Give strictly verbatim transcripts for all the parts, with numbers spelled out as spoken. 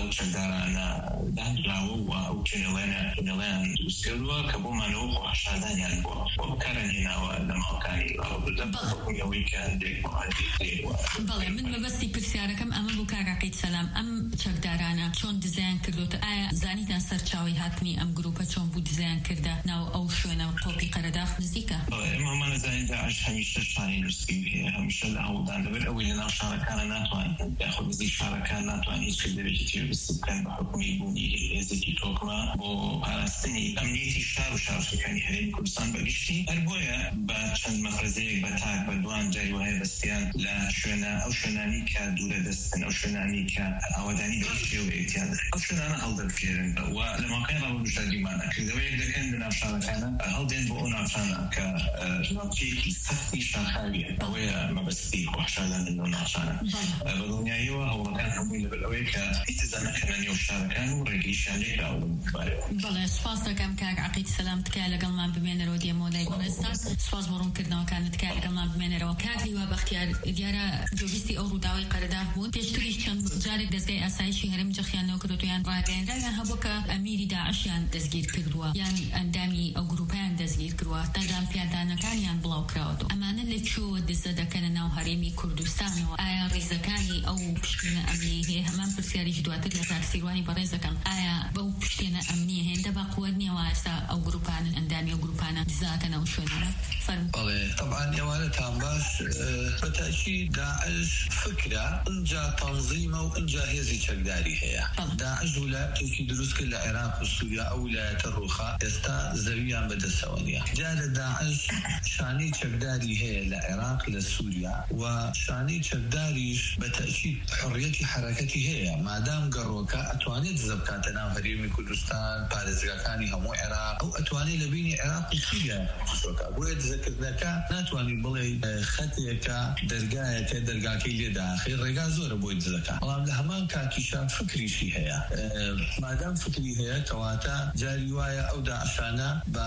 چەکدارانە دانراوە و ئەو چێنەڵێنە چێنەڵیان دروستکردووە کە بۆمانەوە بۆ عەشادانیان بووە بۆ بەکاران هێناوە لە ماڵەکانی ڕاوەبردنەوەی کە هەندێک بەڵێ من مەبەستی پرسیارەکەم ئەمە بوو کاک عەقیل سەلام ئەم چەکدارانە چۆن دیزاین کردوتە ئایا زانیتان سەرچاوی هاتنی ئەم گروپە چۆن بوو دیزاین کردە ناو ئەو شوێنە قۆپی قەرەداغ نزیکە؟ ئێمە مانەزانین داعش هەمیشە شانی نووسی هەیە هەمیشە لە هەوڵدان دەبێت ئەوەی لە ناو شارەکانە ناتوانین یاخود نزیک شارەکان ناتوانین هیچ کرد دەبێتی تێویست بکەن بە حکومی بوونی هێزێکی تۆکمە بۆ پاراستنی ئەمنیەتی شار و شارچەکانی هەرێمی کوردستان بەگشتی هەر بۆیە بە چەند مەخرەزەیەک بە تاک بە دوان جاری وایە بەستیان لە شوێنە ئەو شوێنانی کە دوورە دەستن ئەو شوێنانی کە ئاوادانی بە شێوەیەکیان ئەو شوێنانە هەڵدەبکێرن و لە ماکای ڕاوەبژاردیمانە کردەوەیەک دەکەن لە ناو شارەکانە هەڵدێن بۆ ئەو ناوچانە کە ناوچەیەکی سەختی شارخاویە ئەوەیە مەبەستی خۆشاداندن لەو ناوچانە بە دڵنیاییەوە هەوڵەکان هەمووی لەبەر ئەوەیە کە ئیتزانەکەنە نێو شارەکان و ڕێگەیشیان لێکراون. بەڵێ سوپاس دەکەم کاک عەقیل سەلام تکایە لەگەڵمان بمێنەرەوە دیێمۆلای گوڵستان سوپاس بۆ ڕوونکردنەوەکانت تکایە لەگەڵمان بمێنەرەوە. کاک لیوا بەختیار دیارە جۆگیستی ئەو ڕووداوی قەرەداغ بوون پێشتریش چەند جارێک دەستگای ئاسایشی هەرێم جەخیانەوە کردویان ڕاگەیەنراویان هەبوو کە ئەمیری داعشیان دەستگیر کردووە یان ئەندامی ئەو گروپیان دەستگیر کردووە تاگام پیادانەکانیان بڵاو کراوەوە. ئەمانە لەکوێوە دزە دەکەنە ناو هەرێمی کوردستانەوە؟ ئایا ڕیزەکانی ئەو پشتێنە ئەمنی هەیە؟ هەمان پرسیاریش دواتر لە تاکسیروانی بەڕێز دەکەم ئایا بەو پشتێنە ئەمنی هێندە بە قووەت نییەوە ئێستا ئەو گروپانن ئەندامی ئەو گروپانە دزاکەنە ئەو شوێنانە؟ بەڵێ طبعا ئێوانەتان باش بەتاکید داعش فکرە ئەنجا تەنظیمە و ئەنجا هێزی چەکداری هەیە. داعش وڵاتێکی دروست کرد لە عێراق و سووریا ئەو ویلایەتە ڕووخا ئێستا زەویان بەدەستەوە نییە. جارە داعش شانەی چەکداری هەیە لە عێراق لە سووریا و شانەی چەکداریش بەتاکید حڕیەتی حرەکەتی هەیە مادام گەڕۆکە ئەتوانێت دزە بکاتە ناو هەرێمی کوردستان پارێزگاکانی هەموو عێراق ئەو ئەتوانێت لە بینی عێراق و سووریا بشۆکە بۆیە دزەکردنەکە ناتوانین بڵێ خەتێکە دەرگایەکە دەرگاکەی لێداخی ڕێگا زۆرە بۆی دزەکە بەڵام لە هەمان کاتیشان فکریشی هەیە مادام فکری هەیە کەواتە جاری وایە ئەو داعشانە بە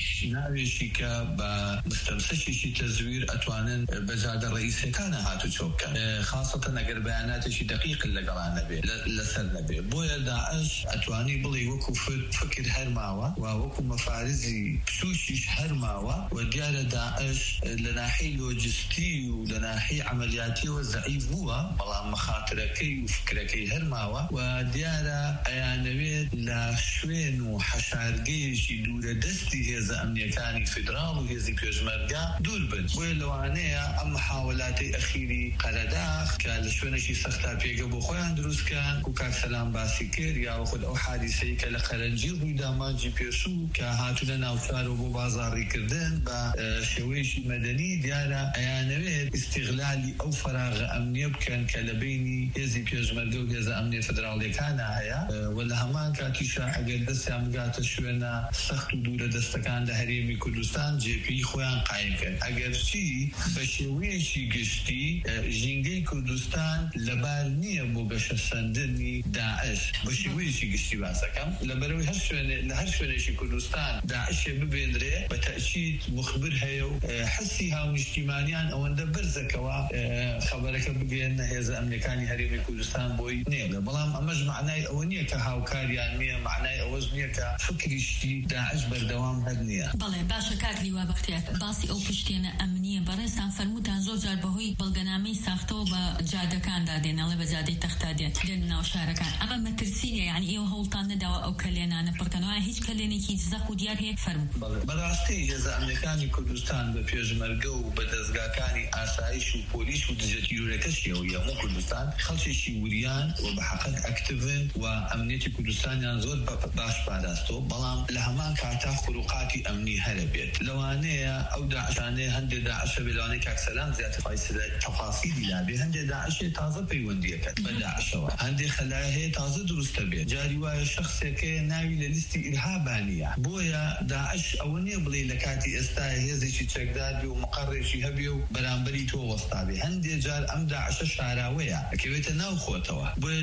ناوێشی کە بە مستەمسەشێکی تەزویر ئەتوانن بەجادە ڕئیسەکانە هاتو چۆبکەن خاصەتەن ئەگەر بەیاناتێکی دقیق لەگەڵان نەبێ لەسەر نەبێ بۆیە داعش ئەتوانی بڵێ وەکو فکر هەرماوە و وەکو مەفارزی پسوشیش هەرماوە و دیارە داعش لە ناحەی لۆجستی و لە ناحەی عملیاتیەوە زەعیف بووە بەڵام مەخاترەکەی و فکرەکەی هەرماوە و دیارە ئەیانەوێت لە شوێن و حەشارگەیەکی دوورە دەستی هێزە ئەمنیەکانی فیدراڵ و هێزی پێشمەرگا دوور بن بۆیە لەوانەیە ئەم محاولاتی ئەخیری قەرەداغ کە لە شوێنێکی سەختا پێگە بۆ خۆیان دروستکەن و کاک سەلام باسی کرد یا خود ئەو حادیسەی کە لە قەرەنجی ڕوویدا مانجی پێشوو کە هاتوونە ناوچارەوە بۆ بازاڕیکردن بە شێوەیەکی مەدەنی دیارە ئەیانەوێت استیغلالی ئەو فەراغە ئەمنیە بکەن کە لە بینی هێزی پێشمەرگە و هێزە ئەمنیە فدراڵیەکانە هەیە و لە هەمان کاتیشە ئەگەر دەستیان بگاتە شوێنە سەخت و دوورە دەستەکان لە هەرێمی کوردستان جێپی خۆیان قایم کرد ئەگەر چی بە شێوەیەکی گشتی ژینگەی کوردستان لەبار نییە بۆ گەشە سەندنی داعش بە شێوەیەکی گشتی باسەکەم لەبەرەوەی هەر شوێنێ لە هەر شوێنێکی کوردستان داعشێ ببێنرێ بە تەئکید مخبر هەیە و حسی هاونیشتیمانیان ئەوەندە بەرزەکەوە خەبەرەکە بگەێنە هێزە ئەمنیەکانی هەرێمی کوردستان بۆی نێڵە بەڵام ئەمەش معنای ئەوە نییە کە هاوکاریان نییە معنای ئەوەش نییە کە فکریشتی داعش بەردەوام هەر نییە. بەڵێ باشە کاک لیوا بەختیار باسی ئەو پشتێنە ئەمنیە بەڕێستان فەرمووتان زۆر جار بەهۆی بەڵگەنامەی ساختەوە بە جادەکاندا دێنەڵێ بە جادەی تەختە دێن دێن ناو شارەکان ئەمە مەترسینە یعنی ئێوە هەوڵتان نەداوە ئەو کەلێنانە پڕکەنەوە هیچ کەلێنێکی زەق و دیار هەیە فەرموو. بەڕاستی هێزە ئەمنیەکانی کوردستان بە پێشمەرگە و بە دەستگاکانی ئاسایش و پۆلیس و دژە تیرۆرەکەشیەوە یەموو کوردستان خەڵکێکی وریان و بە حەقەت ئەکتڤن و ئەمنیەتی کوردستانیان زۆر باش پاراستەوە بەڵام لە هەمان کاتا خروقاتی ئەمنی هەرە بێت لەوانەیە ئەو داعشانەیە هەندێک داعشە بێ لەوانەیە کاک سەلام زیاتر تەفاسیلی لابێ هەندێک داعشێ تازە پەیوەندیەکەت بە داعشەوە هەندێک خەلای هەیە تازە دروستە بێت جاری وایە شەخسێکەیە ناوی لە لیستی ئیرهابانیە بۆیە داعش ئەوە نییە بڵێ لە کاتی ئێستا هێزێکی چەکدار بێ و مقڕێکی هەبێ و بەرامبەری تۆ وەستا بێ هەندێک جار ئەم داعشە شاراوەیە ئەکەوێتە ناو خۆتەوە بۆیە جاری وایە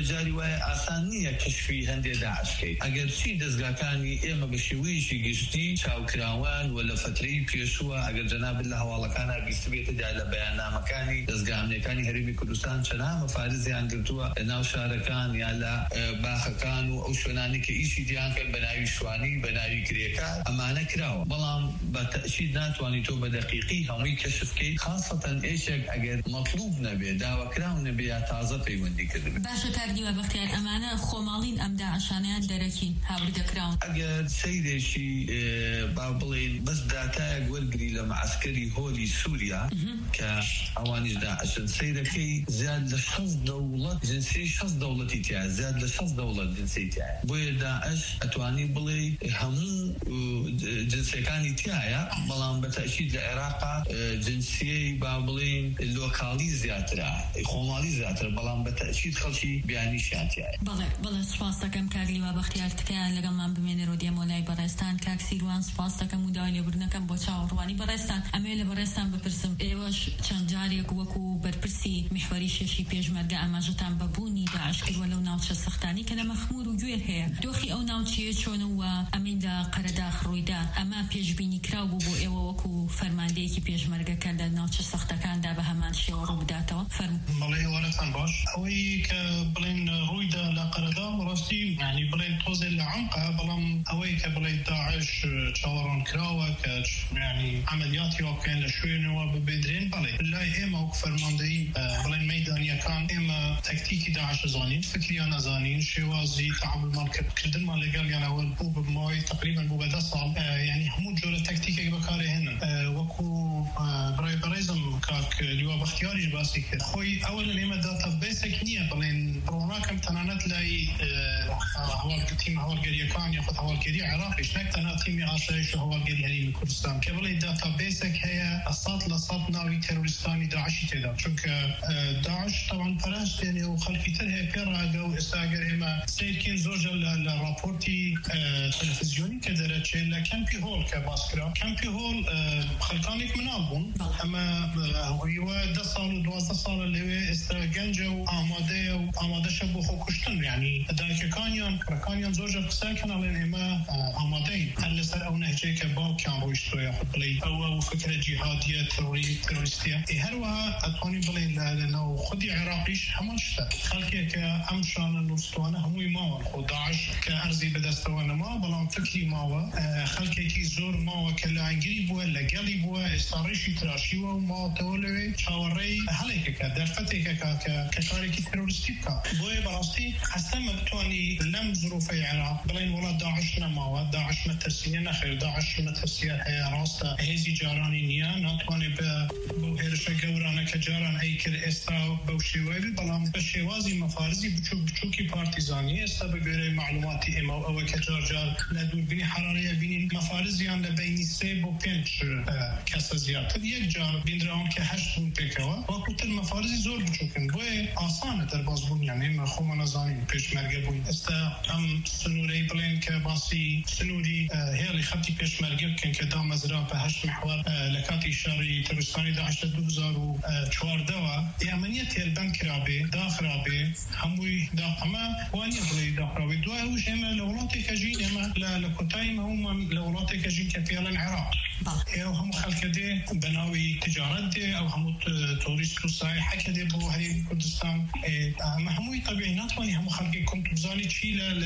وایە ئاسان نییە کەشفی هەندێک داعشکەیت ئەگەر چی دەستگاکانی ئێمە بە شێوەیەکی گشتی چاوکراوان و لە فترەی پێشووە ئەگەر جەنابن لە هەواڵەکانە بیست بێتە دا لە بەیاننامەکانی دەستگا ئەمنیەکانی هەرێمی کوردستان چەندە مەفارزیان گرتووە لە ناو شارەکان یا لە باخەکان و ئەو شوێنانی کە ئیشی دیان کرد بە ناوی شوانی بە ناوی کرێکار ئەمانە کراوە بەڵام بە تەشید ناتوانانی تۆ بە دەقیقی هەمووی کەشفکەیت خاصەتەن ئێشێک ئەگەر مەطلوب نەبێ داواکراو نەبێ یا تازە پەیوەندی کردبێ. باشە کاردیوە بەختیار ئەمانە خۆماڵین ئەم داعشانیان دەرەکین هاوری دەکراون ئەگەر سەیرێکی با بڵێن بەس داتایەک وەرگری لە معسکەری هۆلی سووریا کە ئەوانیش داعشن سەیرەکەی زیاد لە شەش دەوڵەت جنسی شەش دەوڵەتی تایە زیاد لە شەش دەوڵەت جنسی تایە بۆیە داعش ئەتوانی بڵێ هەموو جنسەکانی تایە بەڵام بە تەشید لە عێراقا جنسیەی با بڵێن لۆکاڵی زیاترە خۆماڵی زیاترە بەڵام بە تەشید خەڵکی بیانیشیان تایە. بەڵێ بەڵێ سوپاس دەکەم کاریوا بەختیار تکایە لەگەڵمان بمێنێرەوە دیەمۆلای بەڕێستان کاک سیروان سوپاس دەکەم و داوای لێبوردنەکەم بۆ چاوەڕوانی بەڕێستان ئەمێ لە بەڕێستان بپرسم ئێوەش چەند جارێک وەکو بەرپرسی میحوەری شەشی پێشمەرگە ئاماژەتان بەبوونی داعش کردووە لەو ناوچە سەختانی کە لە مەخمور و گوێر هەیە دۆخی ئەو ناوچەیە چۆنەوە ئەمیندا قەرەداخ ڕوویدا ئەمە پێشبینی کراو بوو بۆ ئێوە وەکو فەرماندەیەکی پێشمەرگەکە لە ناوچە سەختەکاندا بە هەمان شێوە ڕوو بداتەوە فەرموو. بەڵێ وەرەتان باش ئەوەی کە بڵێن ڕوویدا لە قەرەدا ڕاستی یعنی بڵێن تۆزێ لە عەمقە بەڵام ئەوەی کە بڵێ داعش چاوەڕان کراوە کە یعنی عملیاتی وا بکەن لە شوێنەوە ببێدرێن بەڵێ لای ئێمە وەکو فەرماندەیی بڵێن مەیدانیەکان ئێمە تەکتیکی داعش زانین فکریان نەزانین شێوازی تعاملمان کردنمان لەگەڵیانەوە بوو بماوەی تقریبا بوو بە دە ساڵ یعنی هەموو جۆرە تەکتیکێک بەکارهێنن وەکو بڕای بەڕێزم کاک لیوا بەختیاریش باسی کرد خۆی ئەوە لە ئێمە داتابێسێک نییە بڵێن بڕۆناکەم تەنانەت لای تیم هەواڵگەریەکان یاخود هەواڵگەری عێراقیش نەک تەنها تیمی ئاشایش و هەواڵگەری هەرێمی کوردستان کە بڵێ داتابێسێک هەیە سەد لە سەد ناوی تێرۆریستانی داعشی تێدا چونکە داعش تەوان پەرست دێنێ و خەڵکی تر هەیە پێڕاگە و ئێستا ئەگەر ئێمە سیرکین زۆرجە لە راپۆرتی تەلەڤیزیۆنی کە دەرەچێت لە کەمپی هۆڵ کە باس کرا کەمپی هۆڵ خەڵکانێک مناڵ بوون ئەمە هۆیوە دە ساڵ و دوازدە ساڵە لەوێ ئێستا گەنجە و ئامادەیە و ئامادەشە بۆ خۆ کوشتن یعنی دایکەکانیان کوڕەکانیان زۆرجە قسەکەن ئەڵێن ئێمە ئامادەین هەر لەسەر ئەو نەهجەیە کە باوکیان ڕۆیشتووە یاخود بڵێ ئەوە و فکرە جیهادیە تێرۆریستیە هەروەها ئەتوانی بڵێ لەناو خودی عێراقیش هەمان شتە خەڵکێکە ئەم شانە نووسڵوانە هەمووی ماوە خۆ داعش کە ئەرزی بەدەستەوە نەما بەڵام فکری ماوە خەڵکێکی زۆر ماوە کە لە ئەنگری بووە لەگەڵی بووە ئێستا ڕێشی تراشیوە و ماوەتەوە لەوێ چاوەڕێی هەڵێکەکە دەرفەتێکەکە کە کارێکی تێرۆریستی بکە بۆیە بەڕاستی هەستەمە بتوانی لەم زروفەی عێراق بڵێن وڵات داعش نەماوە داعش مەترسیە نەخێر داعش مەترسیە هەیە ڕاستە هێزی جارانی نییە ناتوانێت بە هێرشە گەورانە کە جاران هەی کرد ئێستا بەو شێوەیە بەڵام بە شێوازی مەفارزی بچوک بچووکی پارتیزانی ئێستا بە گوێرەی معلوماتی ئێمە و ئەوە کە جار جار لە دووربینی حرارەیە بینین مەفارزیان لە بینی سێ بۆ پێنج کەسە زیاتر یەک جار بینراون کە هەشت بوون پێکەوە وەکوتر مەفارزی زۆر بچووکن بۆیە ئاسانە دەربازبوونیان ئێمە خۆمان نەزانین پێشمەرگە بووین ئێستا ئەم سنوورەی بڵێن کە باسی سنووری هێڵی خەتی پێشمەرگە بکەن کە دامەزرا بە هەشت محور لە کاتی شاری تەروریستانی داعش لە دوو هەزار و چواردەوە ئێمەنیە تێربەند کرابێ داخرابێ هەمووی ئەمە وانیە بڵێ داخرابێ دوای ئەوش ئێمە لە وڵاتێکە ژین ئێمە لە کۆتایی مەهومان لە وڵاتێکە ژین کە پێڵەن عێراق ئێوە هەموو خەڵکە دێ بەناوی تجارەت دێ ئەو هەموو تۆریست و سایحەکە دێ بۆ هەرێمی کوردستان ئەمە هەمووی طبیعی ناتوانانی هەموو خەڵکی کۆنترۆلزانی چی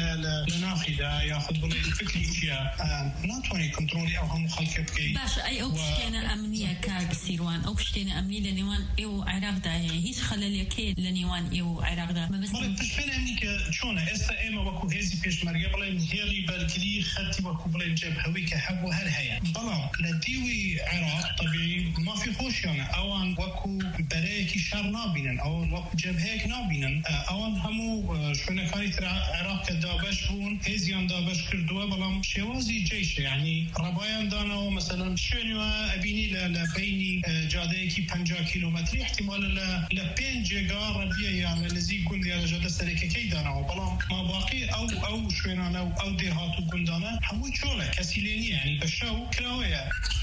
لە ناخیدا یاخود بڵێ فکری چیە ناتوانانی کۆنترۆلی ئەو هەموو خەڵکە بکەیت باشە ئەی ئەو پشتێنە ئەمنیە کاک سیروان ئەو پشتێنە ئەمنی لە نێوان ئێوە و عێراقدا هەیە هیچ خەلەلێکەیە لە نێوان ئێوە و عێراقدا پشتێنە ئەمنی کە چۆنە ئێستا ئێمە وەکو هێزی پێشمەرگە بڵێن هێڵی بەرگری خەتی وەکو بڵێن جەبهەوی کە هەبوو هەر هەیە بەڵام لە دیوی عێراق طبیعی مافی خۆشیانە ئەوان وەکو بەرەیەکی شەڕ نابینن ئەوان وەکو جەبهەیەک نابینن ئەوان هەموو شوێنەکانی تر عێراق کە دابەش بوون هێزیان دابەش کردووە بەڵام شێوازی جێیشە یعنی ڕەبایان دانەوە مەسەلەن شوێنەوە ئەبینی لە بینی جادەیەکی پەنجا کیلۆمەتری احتیمالە لە پێنج جێگا ڕەبیە یان لە نزیک گوند یا لە جادە سەرەکیەکەی دانەوە بەڵام ماباقی ئەو ئەو شوێنانە و ئەو دێهات و گوندانە هەمووی چۆڵە کەسی لێ نییە یعنی بە شەو کراوەیە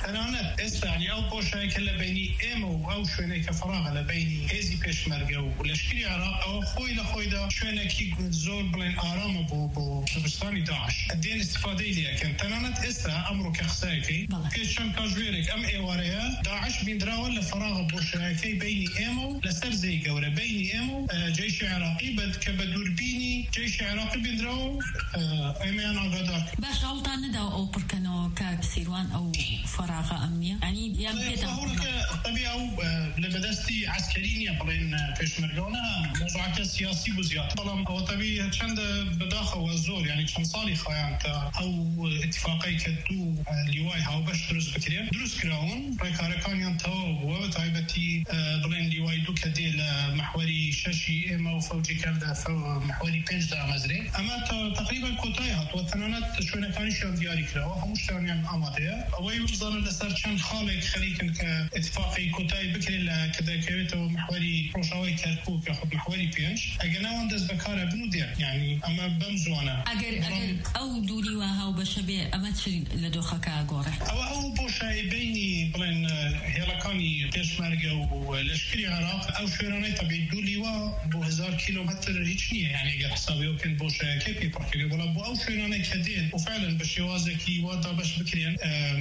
تنانت استعني أو بوشة كلا بيني إيمو أو شوينة كفراغ لبيني هزي بيش مرجو ولشكري عراق أو خوي لخوي دا شوينة كي زور بلين آرام بو بو شبستاني داعش الدين استفادة ليه كان تنانت استا أمره كخسايكي كيش شم كاجويرك أم إيواريا داعش بين دراول لفراغ بوشة كي بيني إيمو لسر زي جورة بيني إيمو جيش عراقي بد كبدور بيني جيش عراقي بين دراول إيمان عقدك باش غلطان نداو أو بركنو كابسيروان أو فراغ أمنية يعني يام كده طبيعي أو لبدستي عسكرينية بلين بيشمرجونا موضوعات سياسي بزيادة طالما أو طبيعي چند بداخل والزور يعني چند صالي خيان أو اتفاقي كدو لواي هاو باش دروس بكريم دروس كراون ريكاركان ينتهو وتعيبتي بلين لواي دو كديل محوري شاشي إما وفوجي كالدا محوري بينج دا مزري أما تقريبا كوتايهات وثنانات شوينة كانيش دياري كراو هموش تانيان أماتيا أوي وزان لسر چند خالق خريكن كاتفاقي كوتاي بكري كذا كيتو محوري بروشاوي كركوك ياخذ محوري بينج أجناون دز بكارة بنو دير يعني أما بمزوانا أجر أجر أو دولي وهاو بشبه أما تشي لدوخك أجوره أو أو بوشاي بيني بلين هيلاكاني بيشمرجة ولشكري عراق أو شيراني تبي دولي وا بو هزار كيلومتر هيجنيه يعني أجر حسابي وكن بوشاي كيفي بركي ولا بو أو شيراني كدين وفعلا بشيوازكي وادا باش بكريان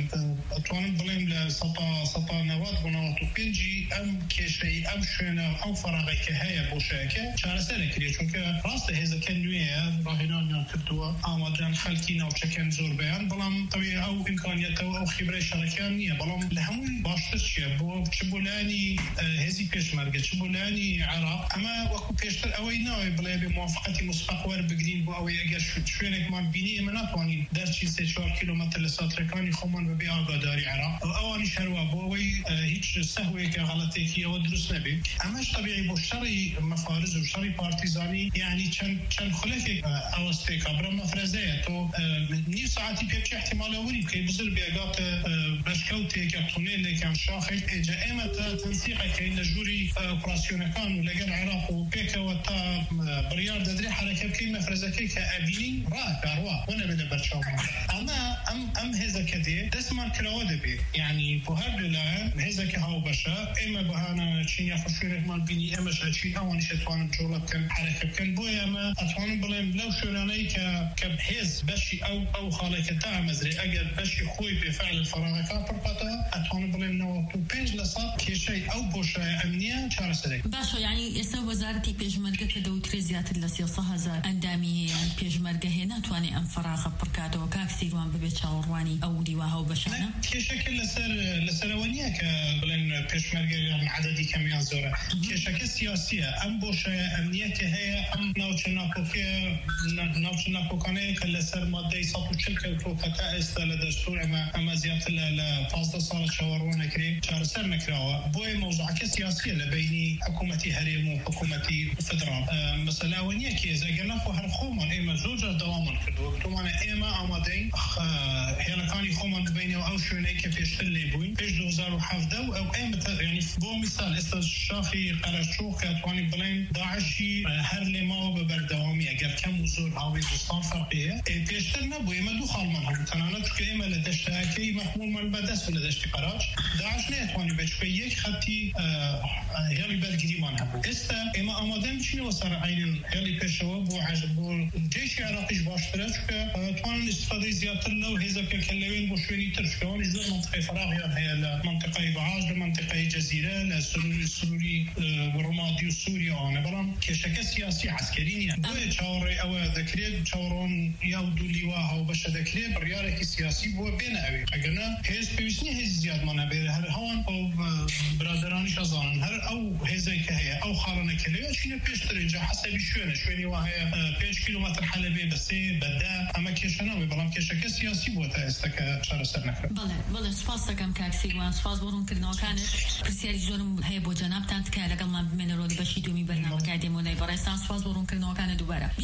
أتوان بلين لسطا سطا نواد ونوات وبينجي أم كشي أم شينا أو فراغي كهاية بوشاكة شهر سنة كريه چونك راسته هذا كان نوية راهنان يان كردوا آمادان خلقين أو چكن زور بيان بلام طبيعي أو إمكانيات أو خبرة شركان نية بلام لهمون باشترشية بو چبولاني هزي پیش مرگه چبولاني عراق أما وكو پیشتر أوي ناوي بلا بموافقتي مسبق ور بقدين بو أوي أجر شوينك ما بيني مناتواني درشي سي چوار كيلومتر لساتركاني خمان ببي آقاداري عراق أواني شروا بوي هيك سهوة كغلطة كي أو دروس نبي أماش طبيعي بشري مفارز وشري بارتيزاني يعني كان كان خلك أوستيك أبرا مفرزية تو نيو ساعتي بيبكي احتمال أولي كي بزر بيقات بشكوتي كابتونين اللي كان شاخي إجا إما تنسيقه كي لجوري أوبراسيون كان ولقى العراق وبيكا وتا بريار دادري حركة كي مفرزة كي كأبيني رأك أروا وانا بدا برشاوه أما أم أم هذا كده دسمان كراودة بي يعني بهار لله هذا كهاو بشا إما بهانا شيء يخشونه مال بيني إما شيء أواني شتوان جولة كان حركة كان بويا ما أتوان بلين بلو شوراني ك كبهز بشي أو أو خالك تاع مزري أجل بشي خوي بفعل الفراغ كابر قطع أتوان بلين نو بيج لصاب كشيء أو بوشة أمنية شهر سري باشا يعني إسا وزارتي بيج مرقة كدو تريزيات السياسة هزار أندامي يعني بيج مرقة هنا تواني أم فراغ بركاتو كاكسيروان ببيت شاورواني أو ديواهو بشانا كشكل لسر لسروانية كبلين بيش مرقة يعني عددي كميان زورة كشكل سياسية أم بوشة أمنية هي أم نوچنا كوكي نوچنا كوكاني كلسر مادة صوت شركة كوكتا استل دستور أما أما زيادة ل فاصلة صار شاورونا كري شهر سر نكراوا بوي موضوع كسياسية لبيني حكومتي هريم وحكومتي فدرال مثلا ونية كي إذا قلنا فو هرخومن إما زوجة دوامن كدو كتومانا إما أمادين هنا كاني خومن بيني أو شويني كيف يشتغل بوين بيش دو هزار وحفظة أو إما يعني بو مثال استاذ شافي قرشوق كاتواني بلين داعشي هر لما ببردوامي أجر كم وزور هاوي بستان فرقية بيشتر نبو إما دو خال منهم تنانا چوك إما لدشتاكي محمول من بدس ولا دشتي قراج داعش نيتواني بيشوك يك خطي هيالي برقدي منهم استا إما أمادم چيني وصار عين هيالي بيشوا بو عجبو جيش عراقيش باشترا چوك توان استفاده زيادة لو هزا كالكلوين بوشويني ترشكوان إزا منطقة فراغ يعني هي منطقة بعاج لمنطقة جزيرة لسروري سروري رمادي وسوريا أنا برام كشكل سياسي عسكري بوي تشاوري أو ذكري تشاورون يودو لواها وبش ذكري بريارك سياسي بو بين أبي أجنا هيز بيسني هيز زياد منا بير هر هون أو برادران شزان هر أو هيزي كهية أو خارنا كلية شيء بيشتري جا حسب شوية شوية وهي بيش كيلومتر حلبي بس بدا أما كشنا وبرام كشكل سياسي بو تاستك شهر سنة بله بله سپاس دکم که اکسیر وان سپاس برون کردن کانه پرسیاری جورم هی با جناب تانت که لگل من بمن رودی باشی دومی برنامه کردیم و نی برای سپاس برون کردن کانه دوباره بیشترانی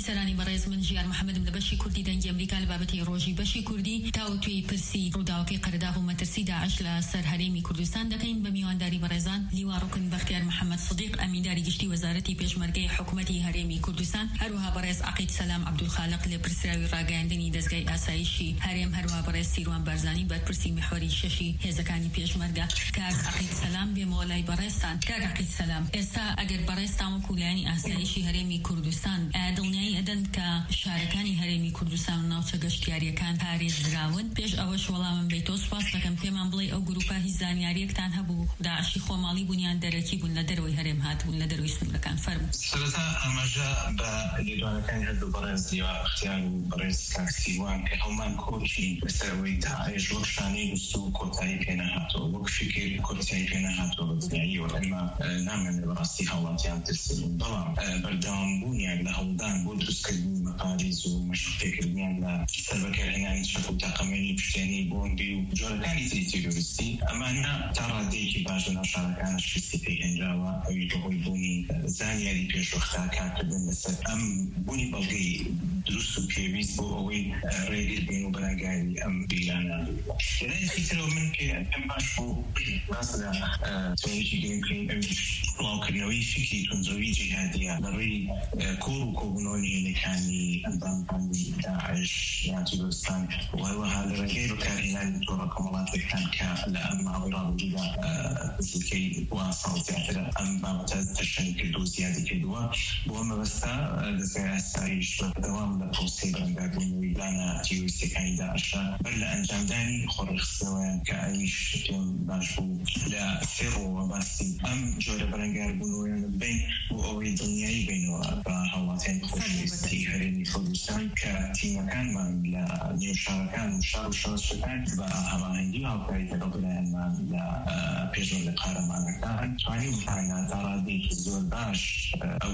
بەڕێز من ژیان محەممەدم لە بەشی کوردی دەنگی ئەمریکا لە بابەتی ڕۆژی بەشی کوردی تاوتوی پرسی ڕووداوەکەی قەرداغ و مەترسی داعش لە سەر هەرێمی کوردستان دەکەین بە میوانداری بەڕێزان لیوا ڕوکن بەختیار محەممەد سدیق ئەمینداری گشتی وەزارەتی پێشمەرگەی حکوومەتی هەرێمی کوردستان، هەروەها بەڕێز عەقید سەلام عەبدولخالق لە پرسراوی ڕاگەیاندنی دەستگای ئاسایشی هەرێم، هەروەها بەڕێز سیروان بارزانی بەرپرسی میحوەری شەشی هێزەکانی پێشمەرگە. کاک عەقید سەلام بێمەوە لای بەڕێزتان. کاک عەقید سەلام، ئێستا ئەگەر بەڕێزتان وەکو لایەنی ئاسایشی هەرێمی کوردستان دڵنیایی ئەدەن کە شارەکانی هەرێمی کوردستان و ناوچە گەشتیاریەکان پارێزراون؟ پێش ئەوەش وەڵامم بیتۆ سپاس دەکەم پێمان بڵێ ئەو گروپە هیچ زانیاریەکتان هەبوو داعشی خۆماڵی بوونیان دەرەکی بوون لە دەرەوەی هەرێم هاتبوون لە دەرەوەی سنوورەکان؟ فەرموو. سەرەتا ئەمەژە بە لێدوانەکانی هەردوو بەڕێز لیوا اختیار و بەڕێز کاک سیروان کە هەومان کۆچی لەسەرەوەی داعش وەک شانەی وست و کۆتایی پێ نەهاتەوە، وەک فکر کۆتایی پێ نەهاتەوە بە دنیاییەوە. ئەمە نامێنێ بەڕاستی هەوڵاتیان ترسن، بەڵام بەردەوامبوونیان لە هەوڵدان بۆ دروستکردنی مەپارێز و مەشروعپێکردنیان لە سەربەکارهێنانی چەک و تاقەمەنی پشتێنی بۆمبی و جۆرەکانی تری تێروریستی، ئەمانە تا ڕادەیەکی باش لە ناوشارەکانە شکستی پێهێنراوە. ئەوی بەهۆی بوونی زانیاری پێشوەختا کارکردن لەسەر ئەم بوونی بەڵگەی دروست و پێویست بۆ ئەوەی ڕێگر بین و بەرەنگاری ئەم بیلانە. لەلایەکی ترەوە من پێ پێم باش بوو باس لە تۆنیشی گرنگکردن ئەوی بڵاوکردنەوەی فکری تونندڕەوی جیهادیە لە ڕێی کۆڕ و کۆبوونەوە نهێنیەکانی ئەندامەکانی داعش یان تیرۆریستان، و هەروەها لە ڕێگەی بەکارهێنانی تۆڕە کۆمەڵاتێکان کە لە ئەم ماوەی ڕابردوودا نزیکەی دوان ساڵ زیاترە ئەم بابەتە تەشەنی کردو و زیادی کردووە. بۆ ئەمە بەستا دەستگای ئاسایش بەردەوام لە پرۆسەی بەرەنگاربوونەوەی لانە تیرۆریستەکانی داعشە بەر لە ئەنجامدانی خۆڕیخستنەوەیان کە ئەویش پێم باش بوو لە فێڕۆوە باسی ئەم جۆرە بەرەنگاربوونەوەیان بین بۆ ئەوەی دڵنیایی بینەوە بە هەوڵاتیان خۆشەویستی هەرێمی کوردستان کە تیمەکانمان لە نێو شارەکان و شار و شارچەکان بە هەماهەنگی هاوکاری لەگەڵ لایەنمان لە پێشمەرگە قارەمانەکان توانین بکانە تا ڕادەیەکی زۆر باش ئەو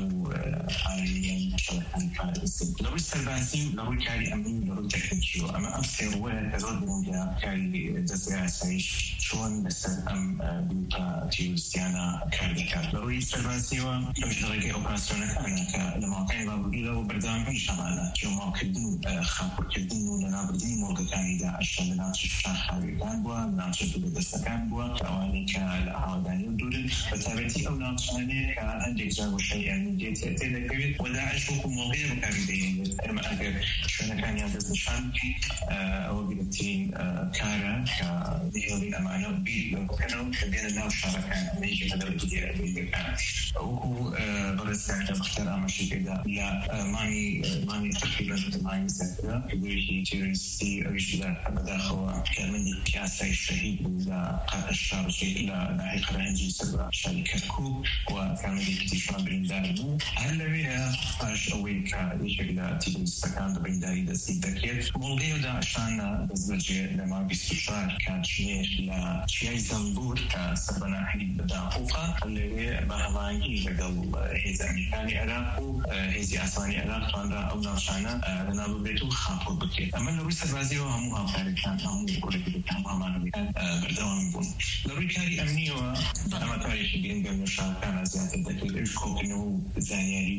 ئاینیان شارەکانی پارێزکردن. لەڕووی سەربازی و لەڕووی کاری ئەمنی و لەڕووی تەکنیکیەوە ئەمە ئەم سێڕوەیە کە زۆر گرنگە کاری دەستگای ئاسایش چۆن لەسەر ئەم گروپە تیرۆریستیانە کار دەکات. لەڕووی سەربازیەوە ئەوش لە ڕێگەی ئۆپراسیۆنەکانە کە لە ماوەکانی ڕابردووداوە بەردەوامبوونی شەمانە کێوماڵکردن و خاپۆرکردن و لەنابردنی مۆرگەکانی داعش لە ناوچە شارخاویەکان بووە، لە ناوچە دوورودەستەکان بووە کە ئەوانەی کە لە ئاوادانی و دوورن بەتابەتی ئەو ناوچانەیە کە هەندێک جار وشەی ئەمنیەتی تێدەکەوێت و داعش وەکو مۆڵغەیە بەکاردەهێنێت. ئێمە ئەگەر شوێنەکانیان دەستنیشان بکەین ئەوە گرنگترین کارە کە دەیڵی ئەمانە بیر بکەنەوە کە بێنە ناو شارەکان ئەمەیەکی هەدەڵی دیێرەکان. وەکو بەڕێز کاک بەختیار ئاماژەی پێدا لە مانگی مانگی تقریباً مانگی زیاترە گروپێکی تیرۆریستی ئەویش لە بەداخەوە کارمەندی پیاسای شەهید بوو لە قاتە شارژێ لە ناحیە قەرهەنجی سەر بە شاری کەرکووک و کارمەندێکی تریشمان بریندار بوو. هەر لەوەیە پاش ئەوەی کە یەکێک لە تیرۆریستەکان بە برینداری دەستی دەکرێت مۆڵغەی و داعشانە دەستبەجێ لە مانگی بیست و چوار کاتژمێر لە چیای زەمبور کە سەر بە ناحیە بەداخووقە هەر لەوێ بە هەماهەنگی لەگەڵ هێزی ئەمریکانی عێراق و هێزی ئاسمانی عێراق توانرا ئەو ناوچانە لەنابوو بێت و خاپۆر بکرێت. ئەمە لە ڕووی سەربازیەوە هەموو هاوکاریەکان هەموو گۆرەگرەکان هەمانەکان بەردەوام بوون. لە ڕووی کاری ئەمنیەوە ئەمە کارێکی گرنگە لە شارەکانە زیاتر دەکرێت. ئەوش کۆکردنەوە و زانیاری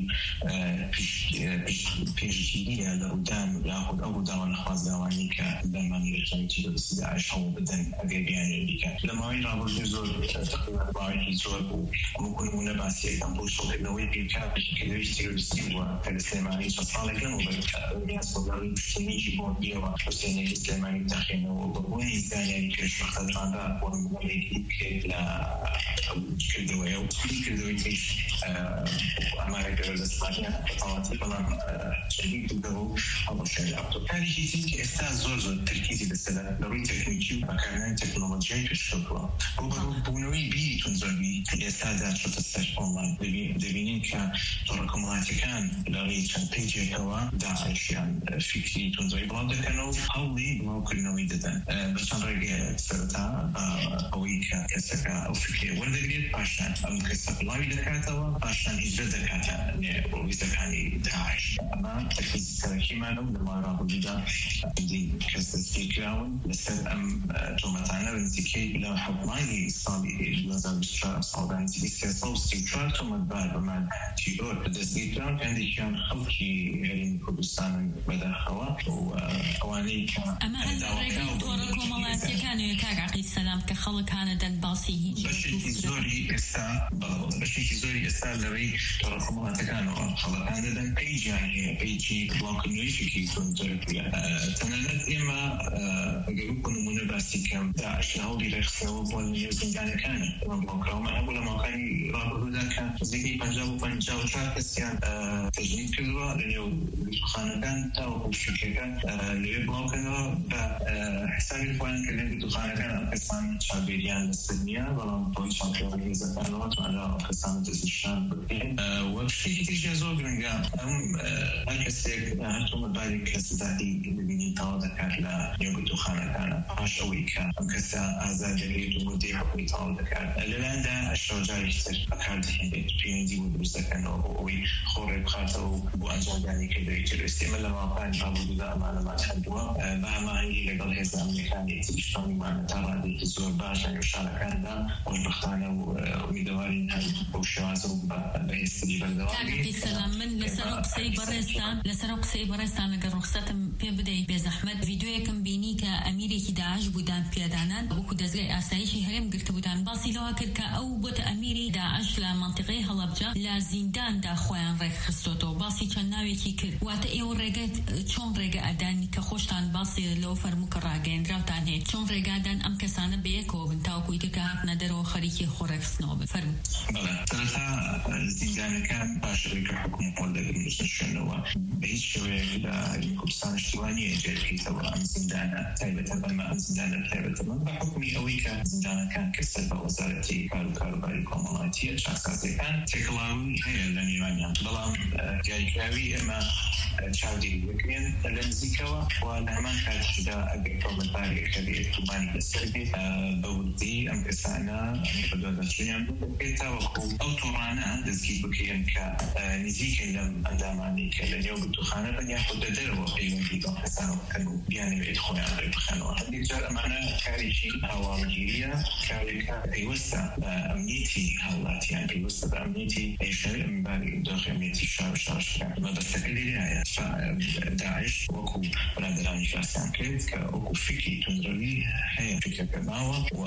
پێشگیریە لە ڕوودان یاخود ئەو ڕووداوە نەخوازراوانی کە دەرمانیەکانی تیرۆریستی داعش هەوڵ بدەن ئەگەر بیانیان بیکات. لە ماوەی ڕابردوو زۆر تقریباً باوێکی زۆر بوو هەموو کورمونە باسی یەکەم بۆ شۆکردنەوەی بیرکارێکی کردەوەی تیرۆریستی بووە کە لە سلێمانی چەند ساڵێکەن و بەریاز بۆگەڕی پشتێنێکی بۆمبیەوە حوسێنێکی سلێمانی داخێنەوە بە بۆنی زانیاری پێشوەختە توانرا بۆمبێکی بکرێت لە کردەوەیە و کردەوەی تریش ئەمانە گەرە دەستمانیە بەتەواتی بەڵام چەندین کردەوە و هەڵبەشێنرا. کارێکی تری کە ئێستا زۆر زۆر ترکیزی بەسەرە لە ڕووی تەکنیکی و بەکارهێنانی تەکنۆلۆژیای پێشکەوتووە بۆ بەڕووبوونەوەی بیری تونندڕەوی ئێستادا چۆتە سەر ئۆنلاین. دەبینین کە تۆڕە کۆمەڵاتیەکان لە ڕێی چەند پێیجێکەوە داعشیان فکری تونزایی بڵاو دەکەن و هەوڵی بڵاوکردنەوەی دەدەن بە چەند ڕێگە سەرەتا ئەوەی کە کەسەکە ئەو فکرێ وەردەگرێت پاشان ئەم کەسە بڵاوی دەکاتەوە پاشان هیجرەت دەکاتە بۆ ویزەکانی داعش ئەمە تەرکیزی سەرەکیمانە و لە ماوەی ڕابردوودا کەس دەستگیر کراون لەسەر ئەم تۆمەتانە نزیکەی لە حکومانی ساڵی دوو هەزار و بیست و چوار ساڵدا نزیکەی سێسەد و سی و چوار تۆمەتبار بەمان تیرۆر دەستگیر کراون هەندێکیان خەڵکی هەرێمی کوردستانن بەداخەوە و ئەوانەی کە ئەمە ڕێگەی تۆڕە کۆمەڵایەتیەکانەوە کاک عەقیل سەلام کە خەڵک هانەدەن باسی هیچ بەشێکی زۆری ئێستا بەشێکی زۆری ئێستا لەوەی تۆڕە کۆمەڵایەتەکانەوە خەڵکان دەدەن پەیجیان هەیە پەیجی بڵاوکردنەوەی فکری تۆنجەرەکویە تەنانەت ئێمە ئەگەر بۆ نمونە باسی کەم داعش لە هەوڵی ڕێخستنەوە بۆ نێو زیندانەکانە ئەمە بڵاوکراوەمان هەبوو لە ماوەکانی ڕابردوودا کە نزیکەی پەنجاو و پەنجاو و چوار کەسیان تەجنید کردووە لە نێو دوخانەکان تاوەکو شوکەکان لەوێ بڵاوکردنەوە بە حسابی خۆیان کە لە دوخانەکان ئەم کەسان چاودێریان لەسەر نییە بەڵام بۆی چاودێری هێزەکانەوە توانرا ئەو کەسان دەستنیشان بکرێن وە شتێکی تریشە زۆر گرنگە ئەم هەر کەسێک هەر تۆمەتبارێک کە سزادی ببینی تاوا دەکات لە نێو دوخانەکانە پاش ئەوەی کە ئەم کەسە ئازاد دەکرێت و مودەی حکومی تاوا دەکات لەلایەندا ئەشڕۆجارێکی تر بەکاردەهێنرێت پەیوەندی بۆ دروست دەکەنەوە بۆ ئەوەی خۆڕێ بخاتەوە و بۆ ئەنجامدانی کردەوەی تر ئێستێمە لە ماوەکانی ڕابردوودا ئەمانەمان هەندووە بە هەماهەنگی لەگەڵ هێزە ئەمریکانی تریشتانیمانە تا ڕادێکی زۆر باشە لە شارەکاندا خۆشبەختانە و ئومیدوارین هەر بەو شێوازە و بە هێزتری بەردەوام سلام من لەسەر قسەی بەڕێستان لەسەر قسەی بەڕێستان لەگەڵ ڕوخسەتم پێ بدەیت بێزەحمەت ڤیدیۆیەکم بینی کە ئەمیرێکی داعش بودان پیادانان وەکو دەزگای ئاسایشی هەرێم گرتە بودان باسی لەوە کرد کە ئەو بۆتە ئەمیری داعش لە مەنتیقەی هەڵەبجە لە زینداندا خۆیان ڕێکخستۆتەوە باسی چەند ناوێکی کرد واتە ئێوە ڕێگەت چۆن ڕێگە ئەدانی کە خۆشتان باسی لەوە فەرموو کە ڕاگەیەندراوتان هەیە چۆن ڕێگادان ئەم کەسانە بەیەکەوە بن تاوەکوی تر کە هاتنە دەرەوە خەریکی خۆڕێکخستنەوە بن فەرموو بەڵێ سەرەتا زیندانەکان پاشەوەی کە حکوم وەردەگرن شوێنەوە بە هیچ شێوەیەک لە هەرێمی کوردستان شتیوانیە جێبکەیتەوە ئەم زیندانە تایبەتە بەمە ئەم زیندانە تایبەتە بە حکومی ئەوەی کە زیندانەکان کەسەر بە وەزارەتی کار و کاروباری کۆمەڵایەتیە چاکسازیەکان تێکەڵاوی هەیە لە نێوانیان بەڵام دیاریکراوی ئێمە چاودێری بکرێن لە نزیکەوە و لە هەمان کاتیشدا ئەگەر تۆمەتبارێک هەبێت تومانی لەسەر بێت بە وردی ئەم کەسانە بەدواداچوونیان بکرێت تاوەکو ئەو تۆڕانە دەستگیر بکرێن کە نزیکەی لەم ئەندامانی کە لە نێو دوخانە بەنیا خۆ دەدەرەوە پەیوەندی بەم کەسانەوە بکەن و بیانەوێت خۆیان ڕێ بخەنەوە هەندێک جار ئەمانە کارێکی هاوڵگیریە کارێکە پەیوەستە بە ئەمنیەتی هاوڵاتیان پەیوەستە بە ئەمنیەتی ئێشەر ئەمباری دۆخی ئەمنیەتی شار و شارشکان مەبەستەکە لێرایە داعش وەکو بەرادرانی کاسان کرد کە وەکو فکری تونندڕەوی هەیە فکرەکە ماوە و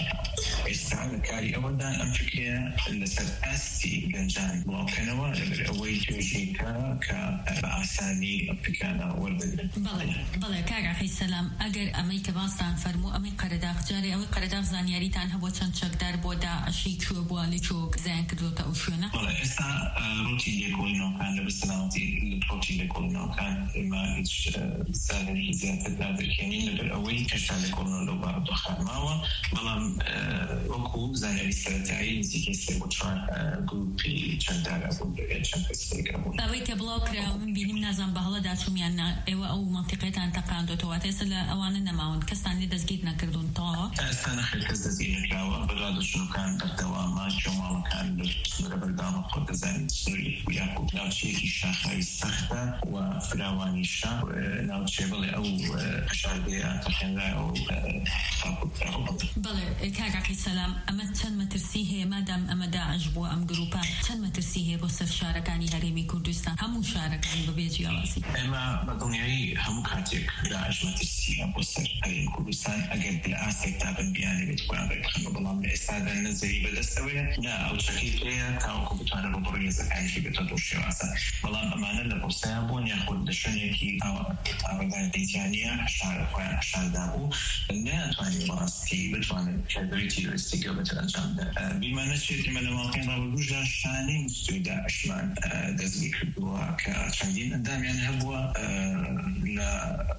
ئێستا لە کاری ئەوەدا ئەم فکرە لەسەر ئاستی گەنجان بڵاوکەنەوە لەبەر ئەوەی توێژینکە کە بە ئاسانی ئەم فکرانە وەردەگرن بەڵێ کاک عەقیل سەلام ئەگەر ئەمەی کە باستان فەرموو ئەمەی قەرەداغ جارێ ئەوەی قەرەداغ زانیاریتان هەبووە چەند چەکدار بۆ داعشی کوێ بووە لە چۆک زیان کردوتە ئەو شوێنە بەڵێ ئێستا ڕوتی لێکۆڵینەوەکان لە بەسەلامەتی ڕوتی لێکۆڵینەوەکان ئێمە هیچ زانیاری زیاتر نادەکەین لەبەر ئەوەی هێشتا لێکۆڵینەوە لەو بارودۆخان ماوە بەڵام وەکو زانیاری سەرەتایی نزیکەی سێ بۆ چوار گروپی چەنددار ئەبوو لەوێ چەند کەسێک ئەبوو ئەوەی کە بڵاو کرا من بینیم نازان بە هەڵەدا چوومیان ئێوە ئەو مەنتیقەتان تەقاندۆتەوە ئێستا لە ئەوانە نەماون کەستان لێ دەستگیر نەکردوون تەواوە تا ئێستا نەخێر کەس دەستگیر نەکراوە بەدوادەچوونەکان بەردەوامە کێماڵەکان لە سنوورە بەردەوامە خۆ دەزانین سنووری یاکوب ناوچەیەکی شاخاوی سەختە و فراوانیشە ناوچێ بڵێ ئەو شاردەیە تەقێنرایەوە و خاپوکراوە بەڵێ کاک عەقیل سەلام ئەمە چەند مەترسی هەیە مادام ئەمە داعش بووە ئەم گروپە چەند مەترسی هەیە بۆ سەر شارەکانی هەرێمی کوردستان هەموو شارەکانی بەبێ جیاوازی ئێمە بەدڵنیایی هەموو کاتێک داعش مەترسیە بۆ سەر هەرێمی کوردستان ئەگەر لە ئاستێکتا بن بیانەوێت خۆیان ڕێبخەنەوە بەڵام لە ئێستادا نەزەری بەدەستەوەیە نا ئەو چەکەی پێەیە تاوەکو بتوانێت بۆ بڕێزەکانیشی بێتە دۆ شێوازە بەڵام ئەمانە لە بۆسەیان بوون یاخود لە شوێنێکی ئاوەداربیزیانیە شارە خۆیان شاردا بوو ناتوانێت ڕاستی بتوانێت کەدەوەی تیرۆریستێکەوە بێتە ئەنجام بدات بیرمانە چێت ئێمە لە ماڵقەی ڕابردووشدا شانەی مستوی داعشمان دەستگیر کردووە کە چەندین ئەندامیان هەبووە لە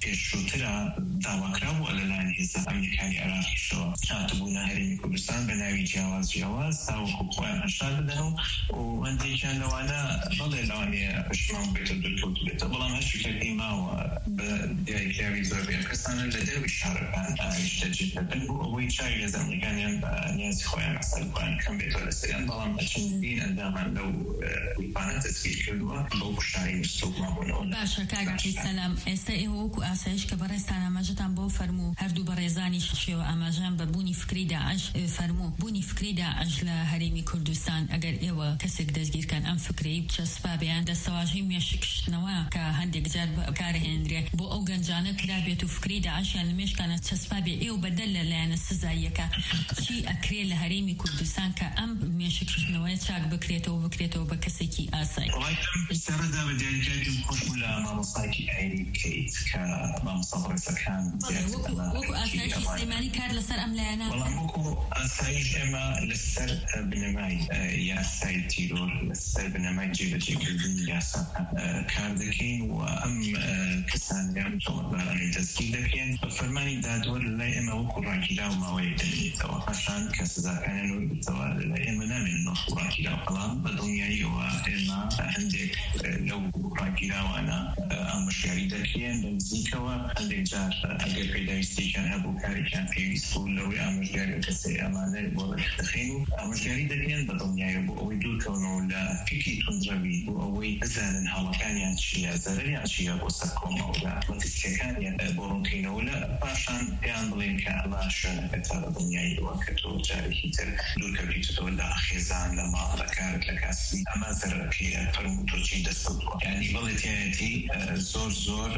پێشووترە داواکرابوو لەلایەن هێزە ئەمریکای عێراقیشەوە هاتبوونە هەرێمی کوردستان بە ناوی جیاواز جیاواز تاوەکو خۆیان هەشار بدەن و هەندێکیان لەوانە بەڵێ لەوانەیە پشتمان بێتە دوورکەوت بێتە بەڵام هەرچیکەکەی ماوە بە دیاریکراوی زۆربەی کەسانە لە دەروی شارەکان ئاویشتەجێت دەبن بۆ ئەوەی چاوی هێزە ئەمریکانیان بە نیازی خۆیان مەسەل خۆیان کەم بێتەوە لەسەریان بەڵام چەندین ئەندامان لەو گروپانە دەستگیر کردووە بەو کوشتاری مستوکمابوونەوە. باشە کاگاکی سەلام ئێستا ئێوە وەکو ئاسایش کە بەڕێستان ئاماژەتان بۆ فەرموو هەردوو بەڕێزانی شێوە ئاماژەم بە بوونی فکری داعش فەرموو بوونی فکری داعش لە هەرێمی کوردستان ئەگەر ئێوە کەسێک دەستگیرکەن ئەم فکرەی بچەسپا بێیان دەستەواژەی مێشکشتنەوە کە هەندێک جار بەکارهێنرێ بۆ ئەو گەنجانە کرابێت و فکری داعشیان لە مێشکانە چەسپا بێ ئێوە بەدەل لەلایەنە سزاییەکە چی ئەکرێ لە هەرێمی کوردستان کە ئەم مێشکشتنەوەی چاک بکرێتەوە بکرێتەوە بە کەسێکی ئاسایی. سەرەتا بە دیاریکراوی خۆشبوو لە مامۆستاکی ئایری بکەیت کە مامۆستا بەڕێزەکان وەکو ئاسایشی سلەیمانی کار لەسەر ئەم لایەنە بەڵام وەکو ئاسایش ئێمە لەسەر بنەمای یاسای تیرۆر لەسەر بنەمای جێبەجێکردنی یاساکان کار دەکەین و ئەم کەسانیان تۆمەتبارانەی دەستگیر دەکەین بە فەرمانی دادوەر لای ئێمە وەکو ڕاگیرا و ماوەیە دەنێتەوە پاشان کە سزاکانیان وەرگرتەوە لای ئێمە نامێنن وەکو ڕاگیرا بەڵام بە دڵنیاییەوە ئێمە هەندێک لەو ڕاگیراوانە ئامۆژگاری دەکەین لە نزیکەوە هەندێک جار ئەگەر پێداویستێکیان هەبوو کارێکیان پێویست بوو لەوەی ئامۆژگاری کەسەی ئەمانە بۆ ڕێکدەخەین و ئامۆژگاری دەکەین بە دڵنیاییەوە بۆ ئەوەی دوورکەونەوە لە پیکی توندڕەوی بۆ ئەوەی بزانن هەڵەکانیان چییە زەرەریان چییە بۆ سەر کۆمەڵ لە وەتیسکەکانیان بۆ ڕوونکەینەوە لە پاشان پێیان بڵێن کە ئەڵا شوێنەکە تا بە دڵنیاییەوە کە تۆ جارێکی تر دوورکەوتیتەوە لە خێزان لە ماڵ لە کارت لە کاسی ئەمە زەرەکیە فەرموو تۆ چی دەستکەوتووە یعنی بەڵێتیایەتی زۆر زۆر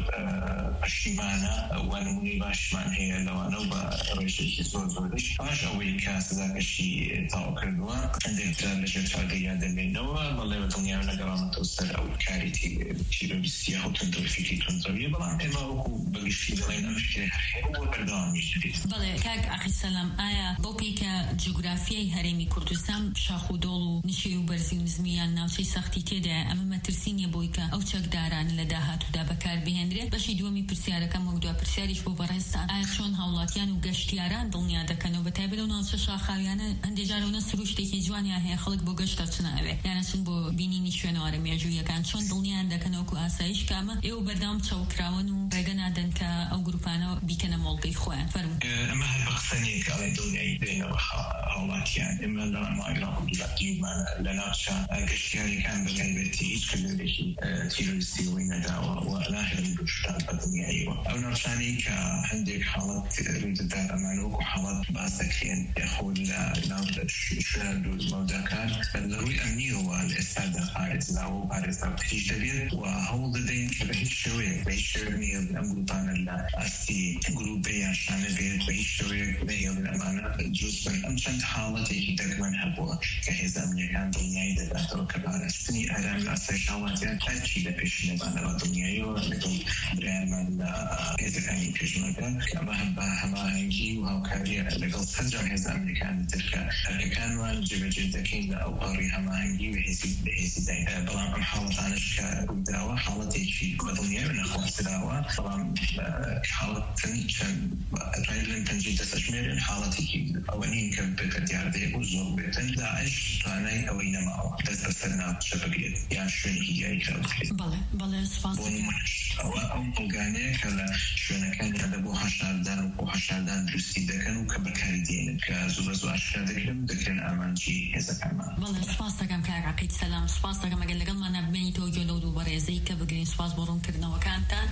پەشیمانە وانمونی باشمان هەیە لەوانە و بە ڕێژێکی زۆر زۆرش پاش ئەوەی کە سزاکەشی تاوا کردووە هەندێک جار لەژێر چاودێریان دەمێنەوە بەڵێ بە دڵنیاییەوە لەگەڵامەتەوە سەر ئەو کاریتی تیرۆریستیە و تندڕفێکی توندڕەویە بەڵام ئێمە وەکو بەگشتی دەڵێن ئەم شتێ هەیە و بەردەوامیش دەبێت. بەڵێ کاک عەقیل سەلام ئایا بۆ پێیکە جوگرافیای هەرێمی کوردستان شاخ و دۆڵ و نشێ و بەرزی و نزمیان ناوچەی سەختی تێدایە ئەمە مەترسی نیە بۆی کە ئەو چەکداران لە داهاتوودا بەکاربهێنرێت. بەشی دووەمی پرسیارەکەم وەک دوا پرسیاریش بۆ بەڕێستان ئایا چۆن هاوڵاتیان و گەشتیاران دڵنیا دەکەنەوە بەتایبەت لەو ناوچە شاخاویانە هەندێک جارەوە سروش شتێکی جوانیان هەیە خەڵک بۆ گەشت دەچنە ئەوێ یانە چون بۆ بینینی شوێنەوارە مێژوویەکان چۆن دڵنیان دەکەنەوەکو ئاسایش کامە ئێوە بەردەوام چاوکراون و ڕێگە نادەن کە ئەو گروپانە بیکەنە مۆڵگەی خۆیان فەرموو. ئەمە هەر بە قسەنیەکە ئەڵێ دڵنیایی دێنەوە هاوڵاتیان ئێمە لە ماگرا وڵاتیمان لە ناوچە گەشتیاریەکان بەتایبەتی هیچ کردێکی تیرۆریستی وی نەداوە و لاهێن دوشتان بە دڵنیاییەوە ئەو ناوچانەی کە هەندێک حاڵەت ڕوودەدا ئەمانە وەکو حاڵەت باس دەکرێن یاخۆ لە ناو شوێن دۆزمەودەکان لە ڕووی ئەمنیەوە لە ئێستادا پارێزراوە و پارێزراوە تریش دەبێت و هەوڵ دەدەین کە بە هیچ شێوەیەک بە هیچ شێوەیەک نهێڵ ئەم گروپانە لە ئاستی گروپی یان شانە بێت بە هیچ شێوەیەک نهێڵن ئەمانە جوز بن. ئەم چەند حاڵەتێکی دەرمان هەبووە کە هێزە ئەمنیەکان دڵنیایی دەداتەوە کە پاراستنی ئارام لە ئاسایش هاوڵاتیان هەرچی لە پێشینەبانەوە دڵنیاییەوە لەگەڵ برایانمان لە هێزەکانی پێشمەرگە کە ئەمە هەم بە هەماهەنگی و هاوکاریە لەگەڵ سەرنجام هێزە ئەمریکانی ترکە هەرکەکانمان جێبەجێ دەکەین لە ئەو پاڕی هەماهەنگی و هێزی هێزی داین بەڵام ئەم حاڵەتانش کە ڕووداوە حاڵەتێکی بە دڵنیایی نەخواستراوە بەڵام حاڵەتن چەند ڕایلن پەنجەی دەسەژمێرن حاڵەتێکی ئەوە نین کە بێتە دیاردەیە بۆ زۆر بێتن داعش توانای ئەوەی نەماوە دەست بەسەر ناوچە بگرێت یان شوێنێکی دیاری کرا بکرێت. بەڵێ بەڵێ سوپاس ئەوە ئەو بڵگانەیە کە لە شوێنەکانیاندا بۆ هەشاردان و بۆ هەشاردان دروستی دەکەن و کە بەکاری دێنن کە زوو بە زوو ئاشکرا دەکرێن دەکرێن ئامانجی هێزەکانمان. بەڵێ سوپاس دەکەم کاک عەقیل سەلام سوپاس دەکەم ئەگەر لەگەڵمانە بمێنیتەوە گوێ لەو دوو بەڕێزەی کە بگرین سوپاس بۆ ڕوونکردنەوەکانتان.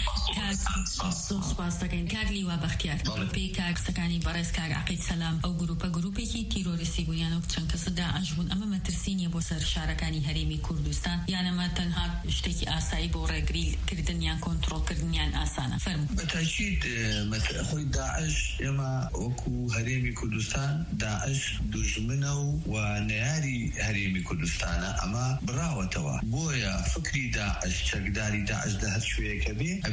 سوپاس دەکەین کاک لیوا بەختیار پێی کاکسەکانی بەڕێز کاک عەقیل سەلام ئەو گروپە گروپێکی تیرۆریستی بوون یان چەند کەس داعش بوون ئەمە مەترسی نیە بۆ سەر شارەکانی هەرێمی کوردستان یان ئەمە تەنها شتێکی ئاسایی بۆ ڕێگریکردن یان کۆنتڕۆڵکردن یان ئاسانە فەرموو. بەتاکید خۆی داعش ئێمە وەکو هەرێمی کوردستان داعش دوژمنە و نەیاری هەرێمی کوردستانە ئەمە بڕاوەتەوە بۆیە فکری داعش چەکداری داعش لە هەر شوەیەکە بێ ئەبێ بە هەموو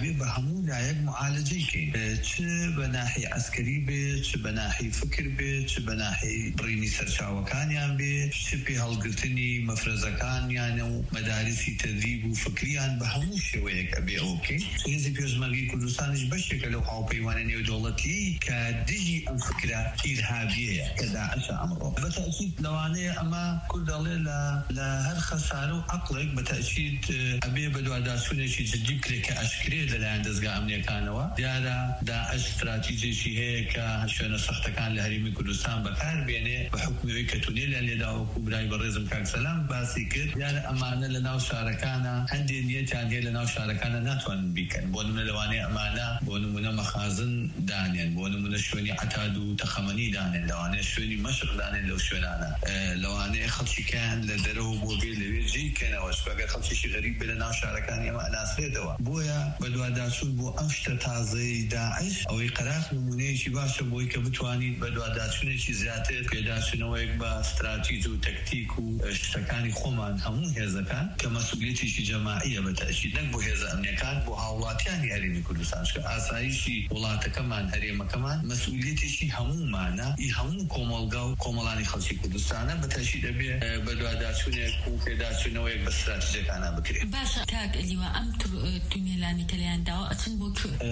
هەموو لایەک معالجەیکەین چ بە ناحی عسکەری بێت چ بە ناحی فکر بێت چ بە ناحی بڕینی سەرچاوەکانیان بێت چ پێ هەڵگرتنی مەفرەزەکانیانە و مەدارسی تەدریب و فکریان بە هەموو شێوەیەک ئەبێ ئەوکەین. هێزی پێشمەرگەی کوردستانیش بەشێکە لەو هاوپەیمانە نێودەوڵەتی کە دژی ئەم فکرە ئیرهابیەیە کە داعشە ئەمڕۆ. بەتەئکید لەوانەیە ئەمە کورد دەڵێ لە هەر خەسارە و عەقڵێک بەتەئکید ئەبێ بە دوواداچوونێکی جدی بکرێت کە ئەشکرێت لەلایەن دەستگا ئەمنیەکانەوە. دیارە داعش استراتیجێکی هەیە کە شوێنە سەختەکان لە هەرێمی کوردستان بەکار بێنێ بە حکومەوەی کە تونێلیان لێداوەکو برای بەڕێزم کاک سەلام باسی کرد. دیارە ئەمانە لە ناو شارەکانە هەندێک نیەتیان هەیە لە ناو شارەکانە ناتوانن بیکەن. بۆ نمونە لەوانەیە ئەمانە بۆ نمونە مەخازن دانێن، بۆ نمونە شوێنی عەتاد و تەخەمەنی دانێن، لەوانەیە شوێنی مەشق دانێن لەو شوێنانە، لەوانەیە خەڵکیان لە دەرەوە بۆ بێ لەوێ جێیکەنەوە ئەگەر خەڵکیشی غەریب بێ لە ناو شارەکانی ئەمە ئەناسرێتەوە. بۆیە بە دوواداچوون بۆ ئەم شتە تازەی داعش ئەوەی قەراق نمونەیەکی باشە بۆی کە بتوانین بە دوواداچوونێکی زیاتر پێداچوونەوەیەک بە استراتیژ و تەکتیک و شتەکانی خۆمان هەموو هێزەکان کە مەسئولیەتێکی جەماعیە بەتەئکید نەک بۆ هێزە ئەمنیەکان بۆ هاوڵاتیانی هەرێمی کوردستان کە ئاسایشی وڵاتەکەمان هەرێمەکەمان مەسئولیەتێکی هەموومانە، ئی هەموو کۆمەڵگا و کۆمەڵانی خەڵکی کوردستانە بەتەئکید دەبێ بە دوواداچوونێک و پێداچوونەوەیەک بە استراتیژیەکانە بکرێت. باشە کاک ئەلیوا ئەم تونێلانی کە لەیانداوە ئەچن بۆ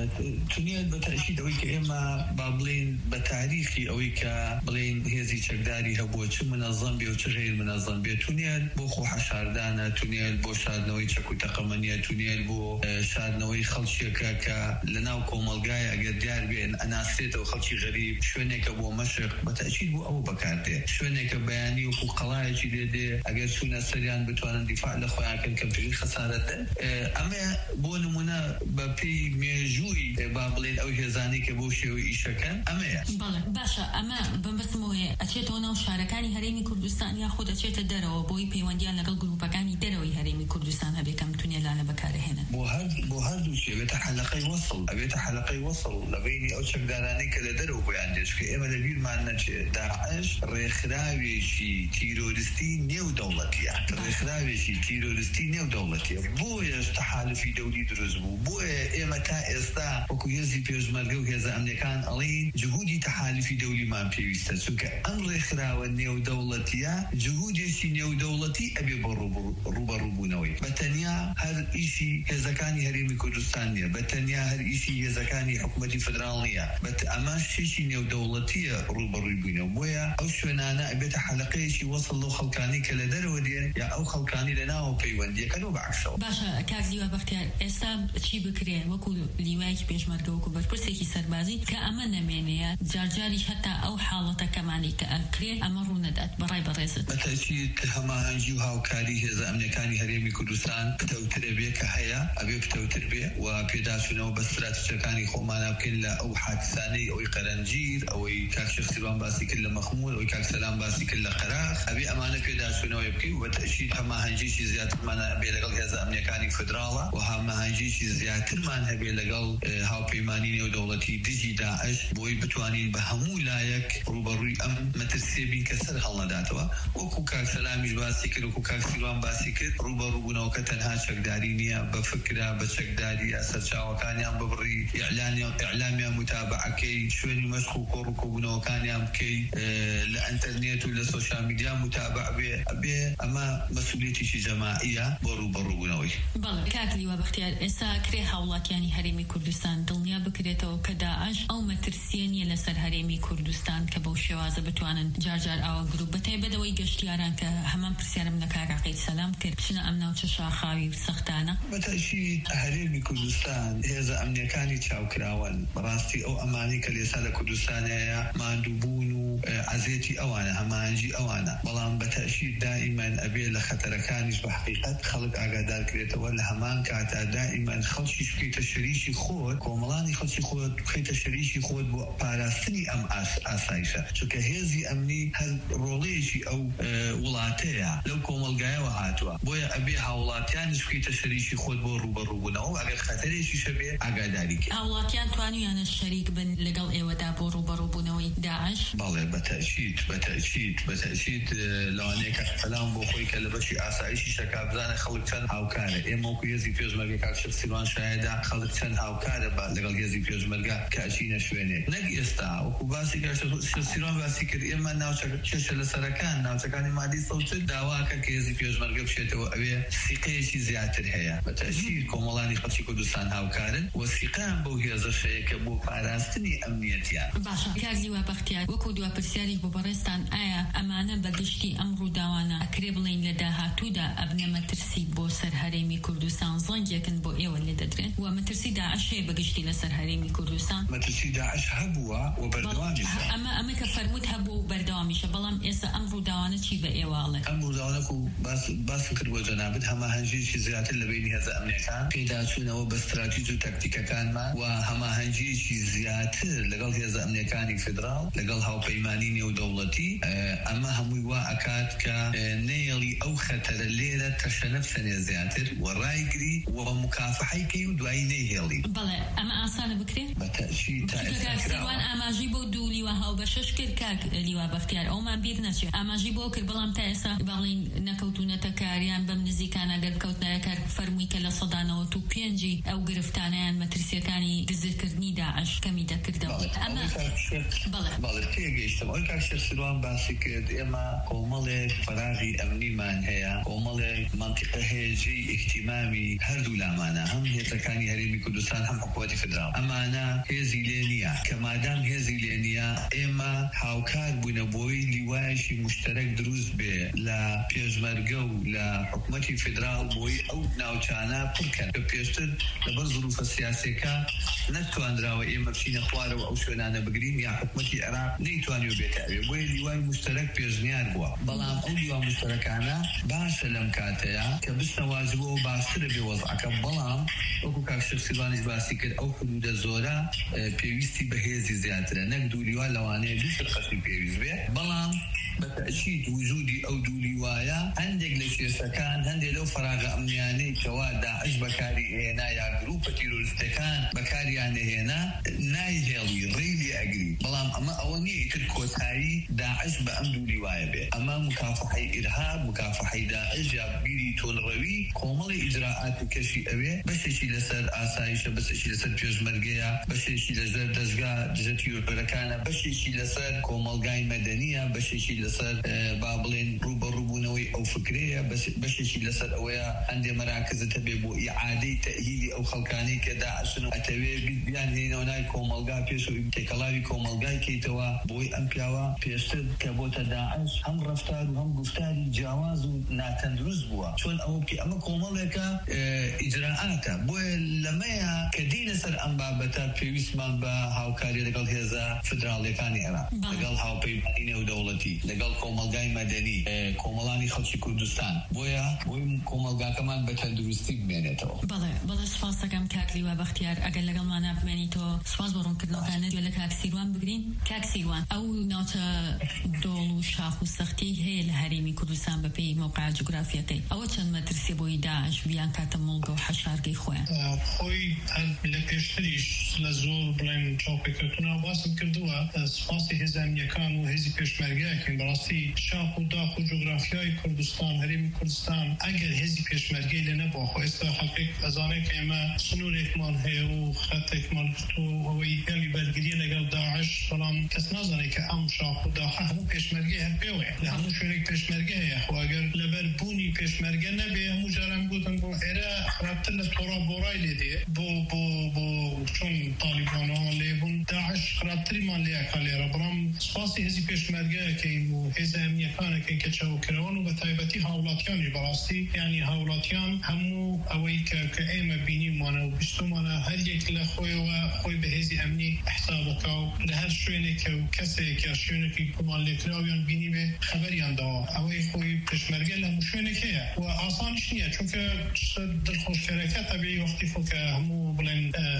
تونێل بەتەئکید ئەوەی کە ئێمە با بڵێن بە تاریخی ئەوەی کە بڵێن هێزی چەکداری هەبووە چ منەظەم بێ و چ غیر منەظەم بێ، تونێل بۆ خۆ حەشاردانە، تونێل بۆ شاردنەوەی چەک و تەقەمەنیە، تونێل بۆ شاردنەوەی خەڵکیەکە کە لە ناو کۆمەلگایە ئەگەر دیار بێن ئەناسرێتەوە خەڵکی غەریب، شوێنێکە بۆ مەشق بەتەئکید بۆ ئەوە بەکاردێ، شوێنێکە بەیانی وەکو قەڵایەکی لێدێ ئەگەر چوونە سەریان بتوانن دیفاع لە خۆیانکەن کە پێی خەسارەتە. ئەمە بۆ نمونە بە پێی مێژووی با بڵێن ئەو هێزانی کە بۆ شێوەی ئیشەکەن ئەمەیە. باشە ئەمە بەمبەستمەوەیە ئەچێتەوە ناو شارەکانی هەرێمی کوردستان یا خۆ دەچێتە دەرەوە بۆی پەیوەندیان لەگەڵ گروپەکانی دەرەوەی هەرێمی کوردستان هەبێکەم تونێلانە بەکارهێنن بۆ هەر بۆ هەردوو شێ بێتە حەلەقەی وەسڵ، ئەبێتە حەلەقەی وەسڵ لە بینی ئەو چەکدارانەی کە لە دەرەوە بۆیان دێش کە ئێمە لە بیرمان نەچێت داعش ڕێکخراوێکی تیرۆریستی نێودەوڵەتیە، ڕێکخراوێکی تیرۆریستی نێودەوڵەتیە. بۆیە تەحالفی دەولی دروست بوو. بۆیە ئێمە تا ئێستا وەکو هێزی پێشمەرگە و هێزە ئەمنیەکان ئەڵێن جهودی تەحالفی دەولیمان پێویستە، چونکە ئەم ڕێکخراوە نێودەوڵەتیە جهودێکی نێودەوڵەتی ئەبێ بە ڕوبەڕووبوونەوەی. بەتەنیا هەر ئیشی هێزەکانی هەرێمی کوردستان نییە، بەتەنیا هەر ئیشی هێزەکانی حکوومەتی فدراڵ نییە، ئەمە شتێکی نێودەوڵەتیە ڕوبەڕووی بوونەوە. بۆیە ئەو شوێنانە ئەبێتە حەلەقەیەکی وەسڵ لەو خەڵکانی کە لە دەرەوە دێن یا ئەو خەڵکانی لە ناوە پەیوەندیەکەنەوە بەعکسەوە. باشە کاک لیوا بەختیار ئێستا چی بکرێ وەکو لیوایەکی پێشمەرگە وەکو بەرپرسێکی سەربازی کە ئەمە نەمێنەیە جارجاریش هەتا ئەو حاڵەتەکەمانی کە ئەکرێ ئەمە ڕوونەدات بەڕای بەڕێزت؟ بەتەئکید هەماهەنگی و هاوکاری هێزە ئەمنیەکانی هەرێمی کوردستان پتەوترە بێ کە هەیە ئەبێ پتەوتر بێ و پێداچوونەوە بە استراتیژیەکانی خۆمانە بکەین لە ئەو حادسانەی ئەوەی قەرەنجیر، ئەوەی کاک شەخسیروان باسی کرد لە مەخموور، ئەوەی کاک سەلام باسی کرد لە قەراق، ئەبێ ئەمانە پێداچوونەوەی بکەین و بەتەئکید هەماهەنگیشی زیاترمان هەبێ لەگەڵ هێزە ئەمنیەکانی فدراڵە و هەماهەنگیشی زیاترمان هەبێ لەگەڵ هاوپەیمانی نێودەوڵەتی دژی داعش بۆی بتوانین بە هەموو لایەک ڕوبەڕووی ئەم مەترسیە بین کە سەر هەڵنەداتەوە. وەکو کاک سەلامیش باسی کرد وەکو کاک سیروان باسی کرد ڕوبەڕووبوونەوەکە تەنها چەکداری نییە، بە فکرە بە چەکداریە، سەرچاوەکانیان ببڕی، ئیعلامیان متابعەکەی، شوێنی مەشق و کۆڕووکۆبوونەوەکانیان بکەی، لە ئینتەرنێت و لە سۆشیال میدیا متابع بێ. ئەبێ ئەمە مەسئولیەتێکی جەماعیە بۆ ڕوبەڕووبوونەوەی. بەڵێ کاک لیوا بەختیار ئێستا کرێ هاوڵاتیانی هەرێمی کوردستان دڵنیا بکرێتەوە کە داعش ئەو مەترسیە نیە لەسەر هەرێمی کوردستان کە بەو شێوازە بتوانن جارجار ئاوا گروپ بەتایبەتەوەی گەشتیاران کە هەمان پرسیارم لە کاک عەقیل سەلام کرد بچنە ئەم ناوچە شاخاوی سەختانە. بەتەئکید هەرێمی کوردستان هێزە ئەمنیەکانی چاوکراون بەڕاستی ئەو ئەمانی کە لێسا لە کوردستانەیە ماندووبوون و عەزێتی ئەوانە هەماهەنگی ئەوانە، بەڵام بەتەئکید دائیمەن ئەبێ لە خەتەرەکانیش بە حقیقەت خەڵک ئاگادار کرێتەوە لە هەمان کاتا دائیمەن خەڵکیش بکەیتە شەریکی خۆت، کۆمەڵانی خەڵکی خۆت بکەیتە شەریکی خۆت بۆ پاراستنی ئەم ئاسایشە، چونکە هێزی ئەمنی هەر ڕۆڵەیەکی ئەو وڵاتەیە لەو کۆمەلگایەوە هاتووە. بۆیە ئەبێ هاوڵاتیانیش بکەیتە شەریکی خۆت بۆ بۆ ڕوبەڕووبوونەوە ئەگەر خەتەرێکی شەبێ ئاگاداری کرد. هاوڵاتیان توانیانە شەریک بن لەگەڵ ئێوەدا بۆ ڕوبەڕووبوونەوەی داعش؟ بەڵێ بەتەئکید بەتەئکید بەتەئکید لەوانەیە کە فەلان بۆ خۆی کە لە بەشی ئاسایشی شەکا بزانە خەڵک چەند هاوکارە. ئێمە وەکو هێزی پێشمەرگە کاک شێخ سیروان شایەدا خەڵک چەند هاوکارە لەگەڵ هێزی پێشمەرگە کە ئەچینە شوێنێک. نەک ئێستا وەکو باسی کاک شێخ سیروان باسی کرد ئێمە ناوچەکە کێشە لەسەرەکان ناوچەکانی مادی سەوتر داواکە کە هێزی پێشمەرگە بچێتەوە ئەوێ سیقەیەکی زیاتر هەیە. بەتەئکید کۆمەڵانی خەڵکی کوردستان هاوکارن وەسیقەیان بەو هێزەشەیە کە بۆ پاراستنی ئەمنیەتیان. باشە کاک لیوا بەختیار وەکو دوا پرسیاری بۆ بەڕێستان ئایا ئەمانە بەگشتی ئەم ڕووداوانە ئەکرێ بڵێن لە داهاتوودا ئەبنە مەترسی بۆ سەر هەرێمی کوردستان زەنگێکن بۆ ئێوە لێ دەدرێن و مەترسی داعش هەیە بەگشتی لەسەر هەرێمی کوردستان؟ مەترسی داعش هەبووە و بەردەوامیشە. ئەمە ئەمە کە فەرمووت هەبوو بەردەوامیشە بەڵام ئێستا ئەم ڕووداوانە چی بە ئێواڵێ؟ ئەم ڕووداوانە باس کرد بۆ جەنابەت هەماهەنگیەکی زیاتر لە بینی هێزە ئەمنیەکان پێداچوونەوە بە استراتیژی و تاکتیکەکانمان و هەماهەنگیەکی زیاتر لەگەڵ هێزە ئەمنیەکانی فدرال لەگەڵ هاوپەیمانی نێودەوڵەتی ئەمە هەمووی وا ئەکات کە نێڵی ئەو خەتەرە لێرە تەشەنەفسەنێ زیاتر و ڕایگری و مکافحەیکەی و دوایی نەیهێڵی. بەڵێ ئەمە ئاسانە بکرێت؟ بەتەئکید تا ئێستا ئاماژی بۆ دوو لیوا هاوبەشەش کرد کاک لیوا بەختیار ئەومان بیر نەچێت ئاماژی بۆ کرد بەڵام تا ئێستا باڵین نەکەوتونەتە کاریان بەم نزیکان ئەگەر بکەوتنایە کار فەرمووی کە لە سەدانەوە و پێنجی ئەو گرفتانیان مەترسیەکانی دزکردنی داعش کەمی دەکردەوە. ئەمە بەڵێ تێگەیشتم ئەوەی کاک شێخ سیروان باسی کرد ئێمە کۆمەڵێک فەراغی ئەمنیمان هەیە کۆمەڵێک مەنتیقە هەیەجی ئیحتیمامی هەردوو لامانە هەم هێزەکانی هەرێمی کوردستان هەم حکوومەتی فدرال ئەمانە هێزی لێ نییە کە مادام هێزی لێ نییە ئێمە هاوکار بوونە بۆی لیوایەکی مشتەرەک دروست بێ لە پێشمەرگە و لە حکوومەتی فدرال بۆی ئەو ناوچانە پڕکەن کە پێشتر لەبەر زروفە سیاسیەکە نەتوانراوە ئێمە بچینە خوارەوە ئەو شوێنانە بگرین یا حکوومەتی عێراق نەیتوانیوە بێتاوێ بۆیە لیوای مشتەرەک پێشنیار بووە بەڵام ئەو لیوا مشتەرەکانە باشە لەم کاتەیە کە بستە واجبەوە و باشترە بێ وەزعەکە بەڵام وەکو کاک شێخ سیروانیش باسی کرد ئەو حدودە زۆرە پێویستی بەهێزی زیاترە نەک دوو لیوا لەوانەیە دوو سەرخەشی پێویست بێ بەڵام بەتەئکید وجودی ئەو دوو لیوایە هەندێک لە کێسەکان هەندێک لەو فەراغە ئەمنیانەی کەوا داعش بەکاری هێنا یا گروپە تیرۆریستەکان بەکاریان هێنا نایهێڵی ڕێی ئەگری بەڵام ئەمە ئەوە نییە ئیتر کۆتایی داعش بە ئەم دوو لیوایە بێ ئەمە مکافحەی ئیرهاب مکافحەی داعش یا بیری تۆلڕەوی کۆمەڵی ئیجراعاتی کەشی ئەوێ بەشێکی لەسەر ئاسایشە بەشێکی لەسەر پێشمەرگەیە بەشێکی لەسەر دەستگا دژەتی وەرەکانە بەشێکی لەسەر کۆمەلگای مەدەنیە بەشێکی لەسەر با بڵێن ڕوبەڕووبوونەوەی ئەو فکرەیە بەشێکی لەسەر ئەوەیە هەندێ مەراکزت هەبێ بۆ ئیعادەی تەئهیلی ئەو خەڵکانەی کە داعشن و ئەتەوێ بیان هێنەوە نای کۆمەلگا پێش و تێکەڵاوی کۆمەلگای کەیتەوە بۆی ئەم پیاوە پێشتر کە بۆتە داعش هەم ڕەفتار و هەم گفتاری جیاواز و ناتەندروست بووە چۆن ئەوە بکە ئەمە کۆمەڵێکە ئیجراعاتە بۆیە لەمەیە کە دی لەسەر ئەم بابەتە پێویستمان بە هاوکاری لەگەڵ هێزە فدراڵیەکانی عێراق لەگەڵ هاوپەیمانی نێودەوڵەتی لەگەڵ کۆمەلگای مەدەنی کۆمەڵانی خەڵکی کوردستان بۆیە بۆی کۆمەلگاکەمان بە تەندروستی بمێنێتەوە. بەڵێ بەڵێ سپاس دەکەم کاک لیوا بەختیار ئەگەر لەگەڵمانە بمێنیتەوە سپاس بۆ ڕوونکردنەوەکانت گوێ لە کاک سیروان بگرین. کاک سیروان ئەو ناوچە دۆڵ و شاخ و سەختی هەیە لە هەرێمی کوردستان بەپێی موقع جوگرافیەکەی ئەوە چەند مەترسی بۆی داعش بیان کاتە مڵگە و حەشارگەی خۆیان خۆی لە پێشتریش لە زۆر بڵێن چاوپێکەوتنەوە باسم کردووە سپاسی هێزە ئەمنیەکان و هێزی پێشمەرگەیەکەین بەڕاستی شاخ و داخ و جوگرافیای کوردستان هەرێمی کوردستان ئەگەر هێزی پێشمەرگەی لە نەبووە خۆ ئێستا خەڵکێک ئەزانێت کە ئێمە سنوورێکمان هەیە و خەتێکمان گرت و ئەوەی گەلی بەرگریە لەگەڵ داعش بەڵام کەس نازانێت کە ئەم شاخ و داخە هەموو پێشمەرگەی هەر پێوەیە لە هەموو شوێنێک پێشمەرگە هەیە خۆ ئەگەر لەبەر بوونی پێشمەرگە نەبێ هەموو جاران گوتم بۆ ئێرە خراپتر لە تۆڕا بۆڕای لێ دێ بۆ بۆ بۆ چۆن تالیبانەوە لێبوون داعش خراپتریمان لێیەکە لێرە بەڵام سپاسی هێزی پێشمەرگەیەکەین و هێزە ئەمنیەکانەکەین کە چاوکرەوەن و بە تایبەتی هاوڵاتیانی بەڕاستی یعنی هاوڵاتیان هەموو ئەوەی کە کە ئێمە بینیمانە و بیستۆمانە هەر یەک لە خۆیەوە خۆی بە هێزی ئەمنی حسابەکە و لە هەر شوێنێکە و کەسێک یا شوێنێکی گومان لێکراویان بینیمێ خەبەریان داوە ئەوەی خۆی پێشمەرگە لە هەموو شوێنێک هەیە و ئاسانیش نییە چونکە دڵخۆشکەرەکە تەبیعی وەختی خۆ کە هەموو بڵێن ئەحسایات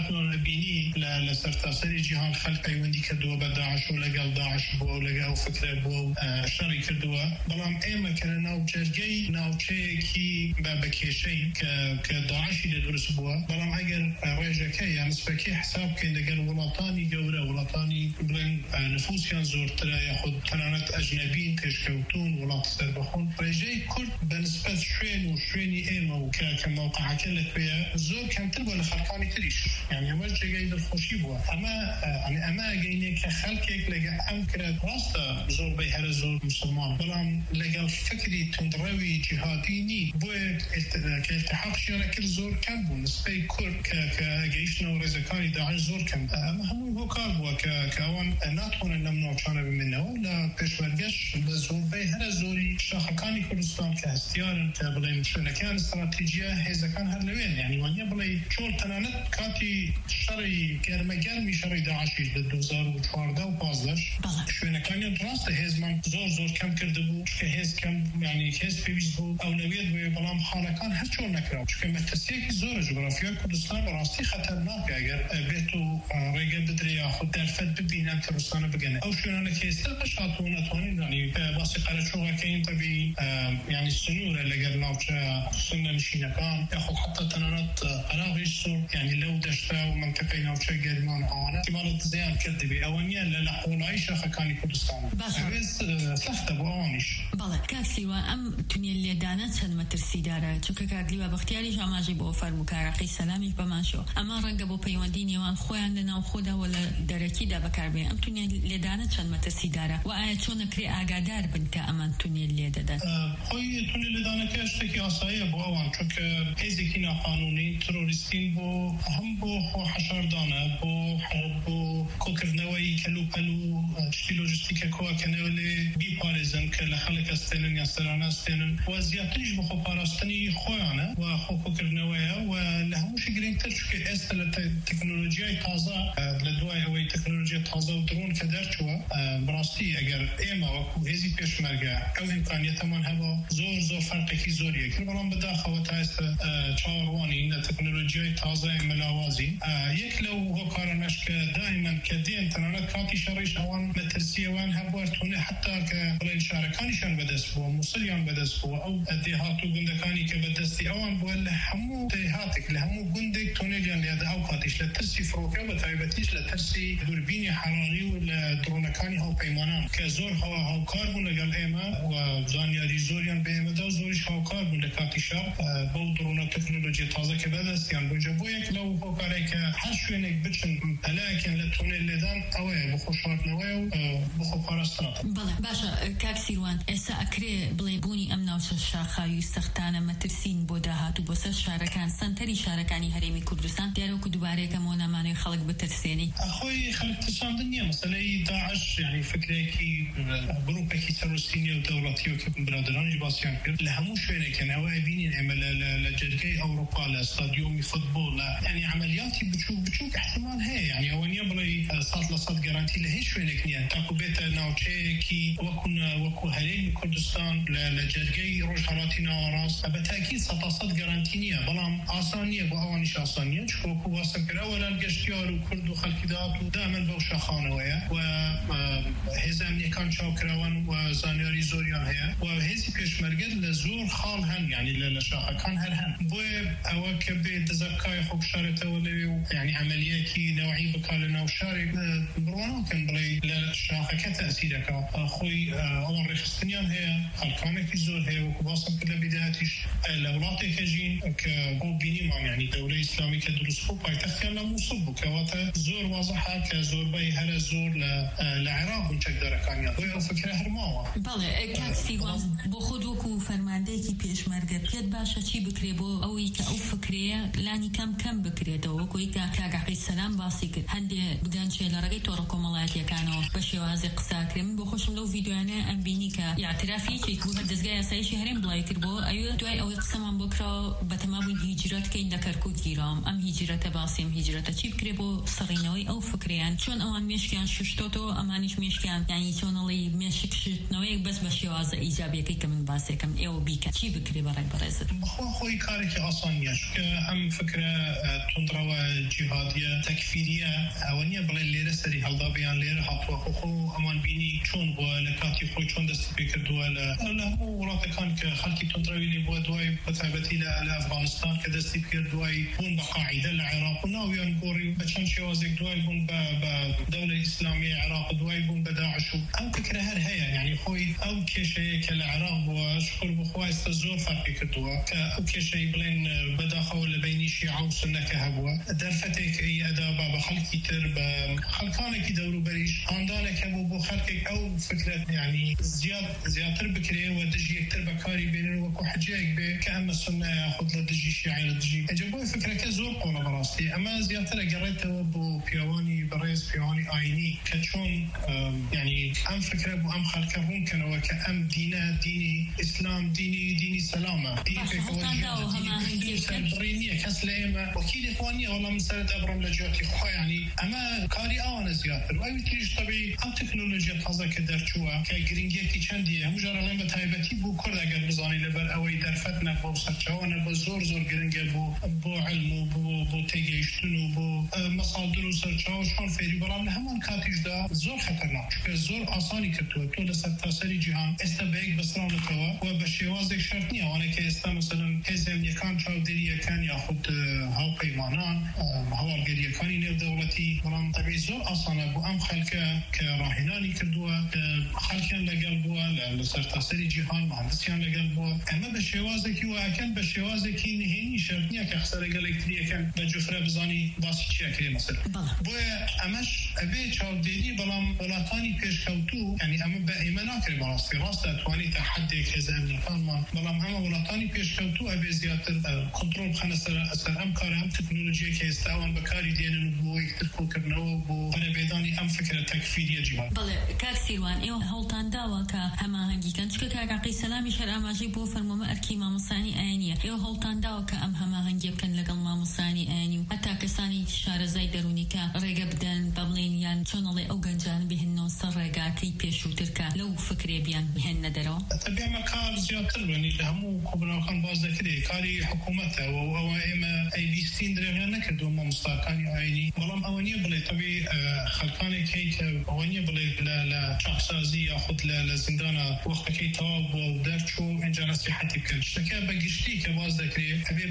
هاتون بینی لسرتاسری جهان خلق پیوندی کردووە بە داعش و لەگەڵ داعش بووە و لەگەڵ فکرە بووە و شەڕی کردووە بەڵام ئێمە کە لە ناو جەرگەی ناوچەیەکی بە کێشەی کە داعشی لە دروست بووە بەڵام ئەگەر ڕێژەکە یان نسبەکەی حساب بکەین لەگەڵ وڵاتانی گەورە وڵاتانی بڵێن نفوسیان زۆرترە یاخود تەنانەت ئەجنەبین پێشکەوتون وڵات سەربەخۆن ڕێژەی کورد بەنسبەت شوێن و شوێنی ئێمە و کە موقعەکە لەکوێیە زۆر کەمتر بووە لە خەڵکانی تریش یعنی ئەمە جێگەی دڵخۆشی بووە ئەمە ئەمە ئەگەینێ کە خەڵکێک لەگەڵ ئەم کرێت ڕاستە زۆربەی هەرە زۆر مسلمان بەڵام لەگەڵ فکری تندڕەوی جیهادینی بۆیە کە التحاقشیانە کرد زۆر کەم بوو نسبەی کورد کە گەیشتنەوە ڕێزەکانی داعش زۆر کەم ئەمە هەمووی بۆ کار بووە کە ئەوان ناتوانن لەم ناوچانە بمێنەوە لە پێشمەرگەش لە زۆربەی هەرە زۆری شاخەکانی کوردستان کە هەستیارن کە بڵێن شوێنەکان استراتیجیە هێزەکان هەر لەوێن یعنی وانە بڵێ چۆن تەنانەت کاتی شەڕی گەرمەگەرمی شەڕی داعشیش لە دوو هەزار و چواردە و پانزدە شوێنەکانیان ڕاستە هێزمان زۆر زۆر کەم کردبوو کە هێز کەم یعنی هێز پێویست بوو ئەولەویەت بووێ بەڵام خانەکان هەر چۆن نەکراوە چکە مەترسیەکی زۆرە جوگرافیای کوردستان بەڕاستی خەتەرناکە ئەگەر بێت و ڕێگە بدرێ یاخود دەرفەت ببینە تەڕستانە بگەنێ ئەو شوێنانە کە ئێستا بەش هاتووە نەتوانین ینی باسی قەرەچۆڵەکەین تەبی ینی سنوورە لەگەر ناوچە سنە نشینەکان یاخود حتا تەنانەت عێراقیش زۆر ینی لەو دەشتا و منتەقەی ناوچە گەرمان ئەوانە احتیمالەت زیان کردبێ ئەوە نیە لە لەقۆڵایی شاخەکانی کوردستانە سەختە بۆ ئەوانیش بەڵێ کاک سلیوان ئەم تونێل لێدانە چەند مەترسیدارە چونکە کاک لیوا بەختیاریش ئاماژەی بۆ فەرموو کارەقەی سەلامیش بەمانشەوە ئەمە ڕەنگە بۆ پەیوەندی نێوان خۆیان لە ناو خۆداوە لە دەرەکیدا بەکاربێ ئەم تونێل لێدانە چەند مەترسیدارە و ئایا چۆن نەکرێ ئاگادار بن کە ئەمان تونێل لێدەدەن خۆی تونێل لێدانەکە شتێکی ئاساییە بۆ ئەوان چونکە هێزێکی ناقانونی ترۆریستین بۆ هەم بۆ خۆ حەشاردانە بۆ بۆ کۆکردنەوەی کەلوپەلو شتی لۆژیستیکە کۆکردنەوە لێ بیپارێزن کە لە خەڵک ئەستێنن یا سەرانە ئەستێنن و زیاتریش بۆ خۆپاراستنی خۆیانە و خۆکۆکردنەوەیە و لە هەمووشی گرنگتر چونکە ئێستا لە تەکنۆلۆژیای تازە لە دوای ئەوەی تەکنۆلۆژیا تازە و درۆن کە دەرچووە بڕاستی ئەگەر ئێمە وەکو هێزی پێشمەرگە ئەو ئیمکانیەتەمان هەبە زۆر زۆر فەرقێکی زۆریە کرد بەڵام بەداخەوە تا ئێستا چاوەڕوانی لە تەکنۆلۆژیای تازای مەلاوازی یەک لەو هۆکارانەش کە دائیمەن کە دێن تەنانەت کاتی شەڕیش ئەوان مەترسیەوان هەبوارتونێ حتا کە بڵێن شارەکانیشان بەدەست بووە مووسڵیان بەدەست بووە ئەو دێهات و گوندەکانی کە بەدەستی ئەوان بووە لە هەموو دێهاتێک لە هەموو گوندێک تۆنێلیان لێدا ئەو کاتیش لە ترسی فڕۆکە بە تایبەتیش لە ترسی دووربینی حەراری و لە درۆنەکانی هاوپەیمانان کە زۆر هەوا هاوکار بوون لەگەڵ ئێمە و زانیاری زۆریان بە ئێمەدا زۆریش هاوکار بوون لە کاتی شەڕ بەو درۆنە تەکنۆلۆژی تازە کە بەدەستیان بووجە بۆ یەک لەو هۆکارێک کە هەر شوێنێک بچن پەلایەکیان لە تۆنێل لێدان ئەوەیە بۆ خۆشحاردنەوەیە و بۆ خۆپاراستنە بەڵێ باشە کاک سیروان ئێستا ئەکرێ بڵێ بوونی ئەم ناوچە شاخاوی و سەختانە مەترسین بۆ داهات و بۆ سەر شارەکان سەنتەری شارەکانی هەرێمی کوردستان دیارەوەکو دووبارەیەکە مۆ نامانەوەی خەڵک بترسێنی ئەخۆی خەڵک ترساندن نییە مەسەلەی داعش یعنی فکرێکی گروپێکی تەرۆریستی و دەوڵەتیەوە کە برادرانیش باسییان کرد لە هەموو شوێنێکەوە ئەبینین ئێمە لە جەرگەی ئەوروپا لە ستادیۆمی فوتبۆل ینی عملیاتی بچوک بچوک احتمال هەیە یعنی ئەوە نییە بڵێ سەد لە سەد گەرانتی لە هیچ شوێنێک نییە تاکو بێتە ناوچەیەکی وەکو وەکو هەرێمی کوردستان لە جەرگەی ڕۆژهەڵاتی ناوەڕاست بە تاکید سەد تا سەد گەرانتی نییە بەڵام ئاسان نییە بۆ ئەوانیش ئاسان نییە چکە وەکو واسەکراوە لە گەشتیار و کورد و خەڵکی داهات و دامن بەو شاخانەوەیە و هێزە ئەمنیەکان چاوکراون و زانیاری زۆریان هەیە و هێزی پێشمەرگەت لە زۆر خاڵ هەن یعنی لە شاخەکان هەر هەن بۆیە ئەوە کە بێ دەزەبکای خۆ بشارێتەوە لەوێ و یعنی عملیەکی نەوعی بکا لە ناو شارێک بڕواناکەن بڵێ لە شاخەکە تەسیرەکە خۆی ئەوان ڕێخستنیان هەیە خەڵکانێکی زۆر هەیە وەکو باسم کرد لە بیدایەتیش لە وڵاتێکە ژین کە بۆ بینیمان یعنی دەولەی ئیسلامی کە دروست بوو پایتەختیان لە مووسڵ بوو کەواتە زۆر وازەحە کە زۆربەی هەرە زۆر لە عێراق بوون چەکدارەکانیان بۆیە ئەو فکرە هەرماوە بەڵێ کاک سیروان بۆ خۆت وەکو فەرماندەیەکی پێشمەرگە پێت باشە چی بکرێ بۆ ئەوەی کە ئەو فکرەیە لانی کەم کەم بکرێتەوە وەکوی کە کاک عەقیل سەلام باسی کرد هەندێ بگەنچێ لە ڕێگەی تۆڕە کۆمەڵایەتیەکانەوە بە شێوازی قساکرێ من بۆ خۆشم لەو ڤیدیۆیانە ئەم بینی کە یاعترافی یەکێک بوو هەر دەزگای یاساییشی هەرێم بڵاوی کرد بۆ ئەوێ دوای ئەوەی قسەمان بۆ کراوە بەتەمابووی هیجرەت کەین لە کەرکووک گیرام ئەم هیجرەتە باسیم هیجرەتە چی بکرێ بۆ سەڕینەوەی ئەو فکریان چۆن ئەوان ئەوان مێشکیان شوشتۆتەوە ئەمانیش مێشکیان یعنی چۆنەڵی مێشک شتنەوەیەک بەس بە شێوازە ئیجابیەکەی کە من باسێکم ئێوە بیکە چی بکرێ بەڕێ بەڕێزت بخوا خۆی کارێکی ئاسان نییە چونکە ئەم فکرە تونندڕەوە جیهادیە تەکفیریە ئەوە نییە بڵێ لێرە سەری هەڵدا بیان لێرە هاتووە خۆ ئەمان بینی چۆن بووە لە کاتی خۆی چۆن دەستی پێ کردووە لە هەموو وڵاتەکان کە خەڵکی تونندڕەوی لێ بووە دوای بەتایبەتی لە ئەفغانستان کە دەستی کرد دوای بوون بە قاعیدە لە عێراق و ناویان گۆڕی بە چەند شێوازێک دوای بوون بە دەوڵەتی ئیسلامی عێراق و دوای بوون بە داعش و ئەم فکرە هەر هەیە یعنی خۆی ئەو کێشەیە کە لە عێراق بووە شکر بخوا ئێستا زۆر فەرقی کردووە کە ئەو کێشەی بڵێن بەداخەوە لە بینی شیعە و سوننەکە هەبووە دەرفەتێک ئەدا بە خەڵکی تر بە خەڵکانێکی دەوروبەریش ئاندانێکە بوو بۆ خەڵکێک ئەو فکرت یعنی زیاد زیاتر بکرێەوە دژی یەکتر بەکاری بێنن وەکو حجەیەک بێ کە ئەمە سوننە یاخود لە دژی شیعە لە دژی ئەجا بۆی فکرەکە زۆر قۆڵە بەڕاستی ئەمە زیاتر ئەگەڕێتەوە بۆ پیاوانی بەڕێز پیاوانی ئاینی کە چۆن یعنی ئەم فکرە بۆ ئەم خەڵکە ڕوونکەنەوە کە ئەم دینە دینی ئیسلام دینی دینی سەلامە دینی پێکەوە نییە کەس لە ئێمە وەکیلی خۆ نییە وەڵام سەرت ئەبڕم لە جیاتی خۆ یعنی ئەمە کاری ئەوانە زیاتر وای تریش تەبی ئەم تەکنۆلۆژیا تازە کە دەرچووە کە گرنگیەتی چەندیە هەموو جارە لەم بە تایبەتی بوو کورد ئەگەر بزانی لەبەر ئەوەی دەرفەت نەبوو و سەرچاوانە بە زۆر زۆر گرنگە بۆ بۆ علم و بۆ بۆ تێگەیشتن و بۆ مەسادر و سەرچاو شۆن فێری بەڵام لە هەمان کاتیشدا زۆر خەتەرناک چونکە زۆر ئاسانی کردووە تۆ لە سەرتاسەری جیهان ئێستا بە یەک بەسراونەتەوە و بە شێوازێک شەرت نییە ئەوانە کە ئێستا مەسەلەن هێزێمیەکان چاودێریەکان یاخود هاوپەیمانان هەواڵگەریەکانی نێودەوڵەتی بەڵام تەبێ زۆر ئاسانە بۆ ئەم خەڵکە کە ڕاهێنانی کردووە خەڵکیان لەگەڵ بووە لە سەرتاسەری جیهان مهندسیان لەگەڵ بووە ئەمە بە شێوازێکی واکەن بە شێوازێکی نهێنی شەرت نییە کە قسە لەگەڵ یەکتریەکەن بە جوفرە بزانی باسی چیەکرێ مەسەل بۆیە ئەمەش ئەبێ چاودێری بەڵام وڵاتانی پێشکەوتوو یعنی ئەمە بە ئێمە ناکرێ بەڕاستی ڕاستە توانێت تا حدێک هێزە ئەمریکانمان بەڵام ئەمە وڵاتانی پێشکەوتوو ئەبێ زیاتر کۆنتڕۆڵ بخەنە سەر ئەم کارە ئەم تەکنۆلۆژیە کە ئێستاوان بەکاری دێنن بۆ یەکتر کۆکردنەوە بۆ بەرەبێدانی ئەم فکرە تەکفیریە جیهان بەڵێ کاک سیروان ئێوە هەوڵتان داوە کە هەماهەنگیکەن چکە کاک عەقیل سەلامیش هەر ئاماژەی بۆ فەرموومە ئەرکی مامۆستانی ئاینیە ئێوە هەوڵتان داوە کە ئەم هەماهەنگی بکەن لەگەڵ مامۆستانی ئاینی و هەتا کەسانی شارەزای دەرونی کە ڕێگە بدەن بە بڵێن یان چۆنەڵێ ئەو گەنجان بهێنەوە سەر ڕێگاکەی پێشووتر کە لەو فکرێ بیان بهێننە دەرەوە ئەمە کار زیاتر بنی لە هەموو کۆبناوەکان باز دەکرێت کاری حکوومەتە و ئەوە ئێمە ئەیبیستین درێژیان نەکردو مامۆستاکانی ئاینی بەڵام ئەوە نییە بڵێ تەبێ خەڵکانێک هەیە ئەوە نییە بڵێ لە چاقسازی یاخود لە زیندانە وەختەکەی تەواو بووە و دەرچوو ئینجا نەسیحەتی بکرد شتەکە بەگشتی کە باز دەکرێت ئەبێ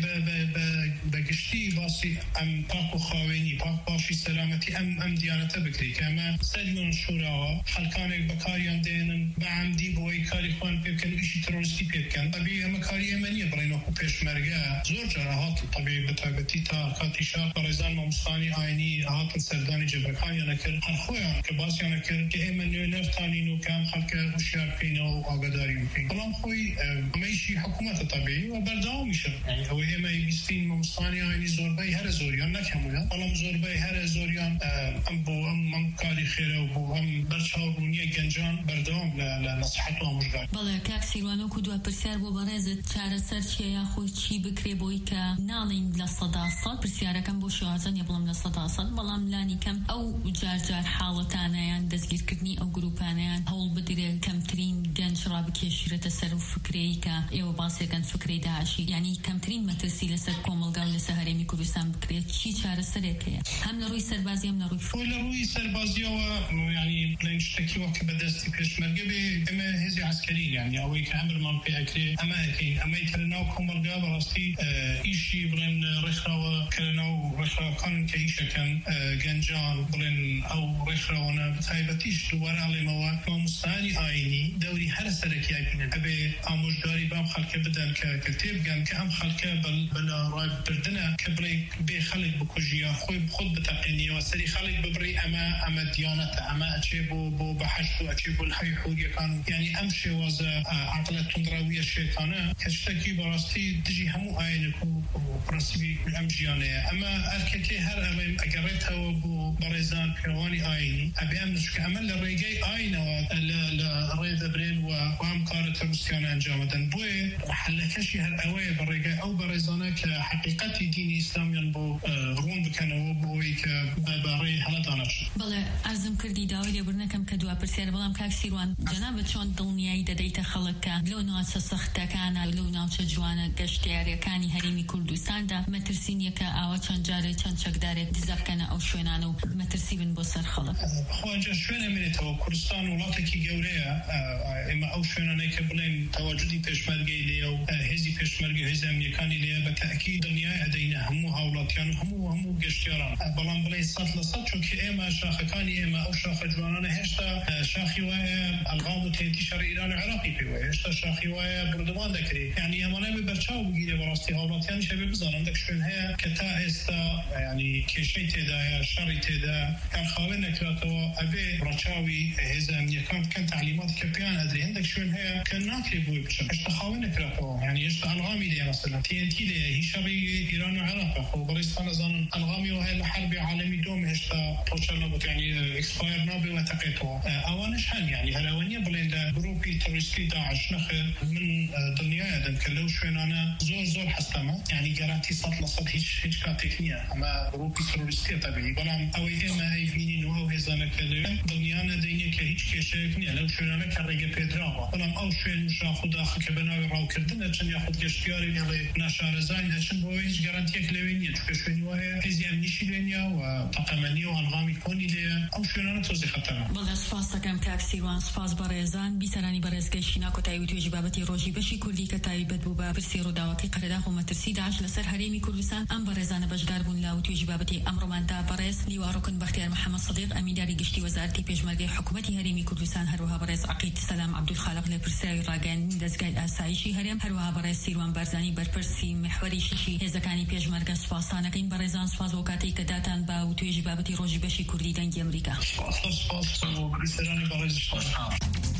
بەگشتی باسی ئەم پاک و خاوێنی پاک باشی سەلامەتی ئەم ئەم دیانەتە بکرێت کە ئەمە سەریون شوراوە خەڵکانێک بەکاریان دێنن بە عەمدی بۆی کاری خۆیان پێ بکەن ئیشی تەرۆریستی پێ بکەن تەبێ ئەمە کاری ئێمە نییە بڵێن وەکو پێشمەرگە زۆر جارە هاتن تەبێ بەتایبەتی تا کاتی شار بەڕێزان مامۆستانی ئاینی هاتن سەردانی جێبەکانیانە کرد هەر خۆیان کە باسییانە کرد کە ئێمە نوێ نەفتانین و کام خەڵکە هوشیار بکەینەوە و ئاگاداری بکەین بەڵام خۆی ئەمەیشی حکوومەتە تەبێ و بەردەوامیشە ئەوەی ئێمە بیستین مامۆستانی ئاینی زۆربەی هەرە زۆریان نەکەمویان بەڵام زۆربەی هەرە زۆریان ئەم بۆ ئەم ئەم کاری خێرە و بۆ ئەم بەرچاوبوونیە گەنجان بەردەوام لە نەسیحەت و ئامۆژگاری بەڵێ کاک سیروانۆ دوا پرسیار بۆ بەڕێزت چارەسەر چیە یا خۆی چی بکرێ بۆی کە ناڵین لە سەدا سەد پرسیارەکەم بۆ شێوازن یە بڵم لە سەدا سەد بەڵام لانی کەم ئەو جارجار حاڵەتانەیان دەستگیرکردنی ئەو گروپانیان هەوڵ بدرێن کەمترین گەنج ڕابکێشرێتە سەر و فکرەی کە ئێوە باسێکەن فکرەی داعشی یعنی کەمترین مەترسی لەسەر کۆمەلگا و لەسەر هەرێمی کوردستان بکرێت چی چارەسەرێک هەیە هەم لە ڕووی سەربازی هەم لە ڕووی لە ڕووی سەربازیەوە ینی بڵێن شتێکی وەکە بەدەستی پێشمەرگە بێ ئەمە هێزی عەسکەری یعنی ئەوەی کە ئەمرمان پێ ئەکرێ ئەمە ئەکەین ئەمەی کە لەناو کۆمەلگا بەڕاستی ئیشی بڵێن ڕێکخراوە کە لەناو ڕێکخراوەکانن کە ئیشەکەن گەنجان بڵێن ئەو ڕێکخراوانە بەتایبەتیش دووبارە ئەڵێمەوە مامۆستانی ئاینی دەوری هەر سەرەکیای بینن ئەبێ ئامۆژگاری بام خەڵکە بدەن کە کە تێبگەن کە ئەم خەڵکە بەلا ڕایبردنە کە بڵێ بێ خەڵک بکوژیە خۆی خۆت بتەقێنیەوە سەری خەڵک ببڕی ئەمە ئەمە دیانەتە ئەمە ئەچێ بۆ بۆ بەحەشت و ئەچێ بۆ الحەوی حوریەکان یعنی ئەم شێوازە عەقلە توندڕەویە شێتانە کە شتێکی بەڕاستی دژی هەموو ئاینێک و پرەنسیبی ئەم ژیانەیە ئەمە ئەرکێکی هەر ئەڵێم ئەگەڕێتەوە بۆ بەڕێزان پیاوانی ئاینی ئەبێ ئەم نشکە ئەمە لە ڕێگەی ئاینەوە لە ڕێ دەبرێن و ئەم کارە تەروریستیانە ئەنجامەدەن بۆیە حەلەکەشی هەر ئەوەیە بە ڕێگەی ئەو بەڕێزانە کە حەقیقەتی دینی ئیسلامیان بۆ ڕوون بکەنەوە بۆی کە بەڕێی مرحلة دانش بله عزم کردی داوی لێبوورنەکەم کە دوا پرسیار بەڵام کاک سیروان جەنابەت چۆن دڵنیایی دەدەیتە خەڵکە لەو ناوچە سەختەکانە لەو ناوچە جوانە گەشتیاریەکانی هەرێمی کوردستاندا مەترسین یەکە ئاوا چەند جارێک چەند چەکدارێک دزە بکەنە ئەو شوێنانە و مەترسی بن بۆ سەر خەڵک خۆجە شوێنە منێتەوە کوردستان وڵاتێکی گەورەیە ئێمە ئەو شوێنانەی کە بڵێن تەواجودی پێشمەرگەی لێە و هێزی پێشمەرگە هێزی ئەمنیەکانی لێە بە تەئکید دڵنیای ئەدەینە هەموو هاوڵاتیان و هەموو هەموو گەشتیاران بەڵام بڵێن سەد لە سەد چونکە ئێمە شاخەکانی ئێمە ئەو شاخە جوانانە هێشتا شاخی وایە ئەلغام و تێتی شەڕی ئیران و عێراقی پێ وایە هێشتا شاخی وایە بردوان دەکرێت یعنی ئەمانە بێ بەرچاو بگیرێ بەڕاستی هاوڵاتیانی شەبێ بزانن دەک شوێن هەیە کە تا ئێستا ینی کێشەی تێدایە شەڕی تێدا کار خاوێن نەکراتەوە ئەبێ ڕەچاوی هێزە ئەمنیەکان بکەن تعلیماتی کە پێیان ئەدرێ هەندێک شوێن هەیە کە ناکرێت بۆی بچن هێشتا خاوێن نەکراتەوە یعنی هێشتا ئەلغامی لێ مەسەلەن تێ ئێن تی لێ هیچ شەڕی ئیران و عێراق خۆ بەڕێستان ئەزانن ئەلغامی وهەیە لە حربی عالەمی دوم هێشتا پۆچەر نەبوت یعنی ئێکسپایر نابێ و تەقێتەوە ئەوانش هەن یعنی هەراوەنیە بڵێن لە گروپی تۆریستی داعش نەخێر من دڵنیایەدەم کە لەو شوێنانە زۆر زۆر هەستەمە یعنی گەرانتی سەد لە سەد هیچ هیچ کاتێک نییە ئەمە گروپی تۆریستیە تەبیعی بەڵام ئەوەی ئێمە ئەیبینین و ئەو هێزانەکە لەوێن دڵنیانە دەینێ کە هیچ کێشەیەک نییە لەو شوێنانە کە ڕێگە پێدراوە بەڵام ئەو شوێن شاخ و داخل کە بەناوی ڕاوکردن ئەچن یاخود گەشتیاری لێڵێ ناشارەزای ئەچن بۆ هیچ گەرانتیەک لەوێ نییە چونکە شوێنی وایە هێزی ئەمنیشی لێ نییە و تەقەمەنی و ئەلغامی کۆنی لێیە ئەو شوێنانە تۆزی خەتەرە بەڵێ سپاس دەکەم کاک سیروان سپاس بەڕێزان بیسەرانی بەڕێزگەشتینا کۆتایی و توێژی بابەتی ڕۆژی بەشی کوردی کە تایبەت بوو بە پرسی ڕووداوەکەی قەرەداغ و مەترسی داعش لەسەر هەرێمی کوردستان ئەم بەڕێزانە بەشدار بوون لە توێژی بابەتی ئەمڕۆماندا بەڕێز لیواڕۆکن بەختیار محەممەد سەدیق ئەمینداری گشتی وەزارەتی پێشمەرگەی حکوومەتی هەرێمی کوردستان هەروەها بەڕێز عەقید سەلام عەبدولخالق لە پرسیاوی ڕاگەیاندنی دەستگای ئاسایشی هەرێم هەروەها بەڕێز سیروان بارزانی بەرپرسی محوەری شەشی هێزەکانی پێشمەرگە سوپاسانەکەین بەڕێزان سوپاس بۆ کاتێک کە داتان بە توێژی بابەتی ڕۆژی بەشی کوردی دەنگی ئەمریکا سپاس سپاس بۆ بیسەرانی بەڕێز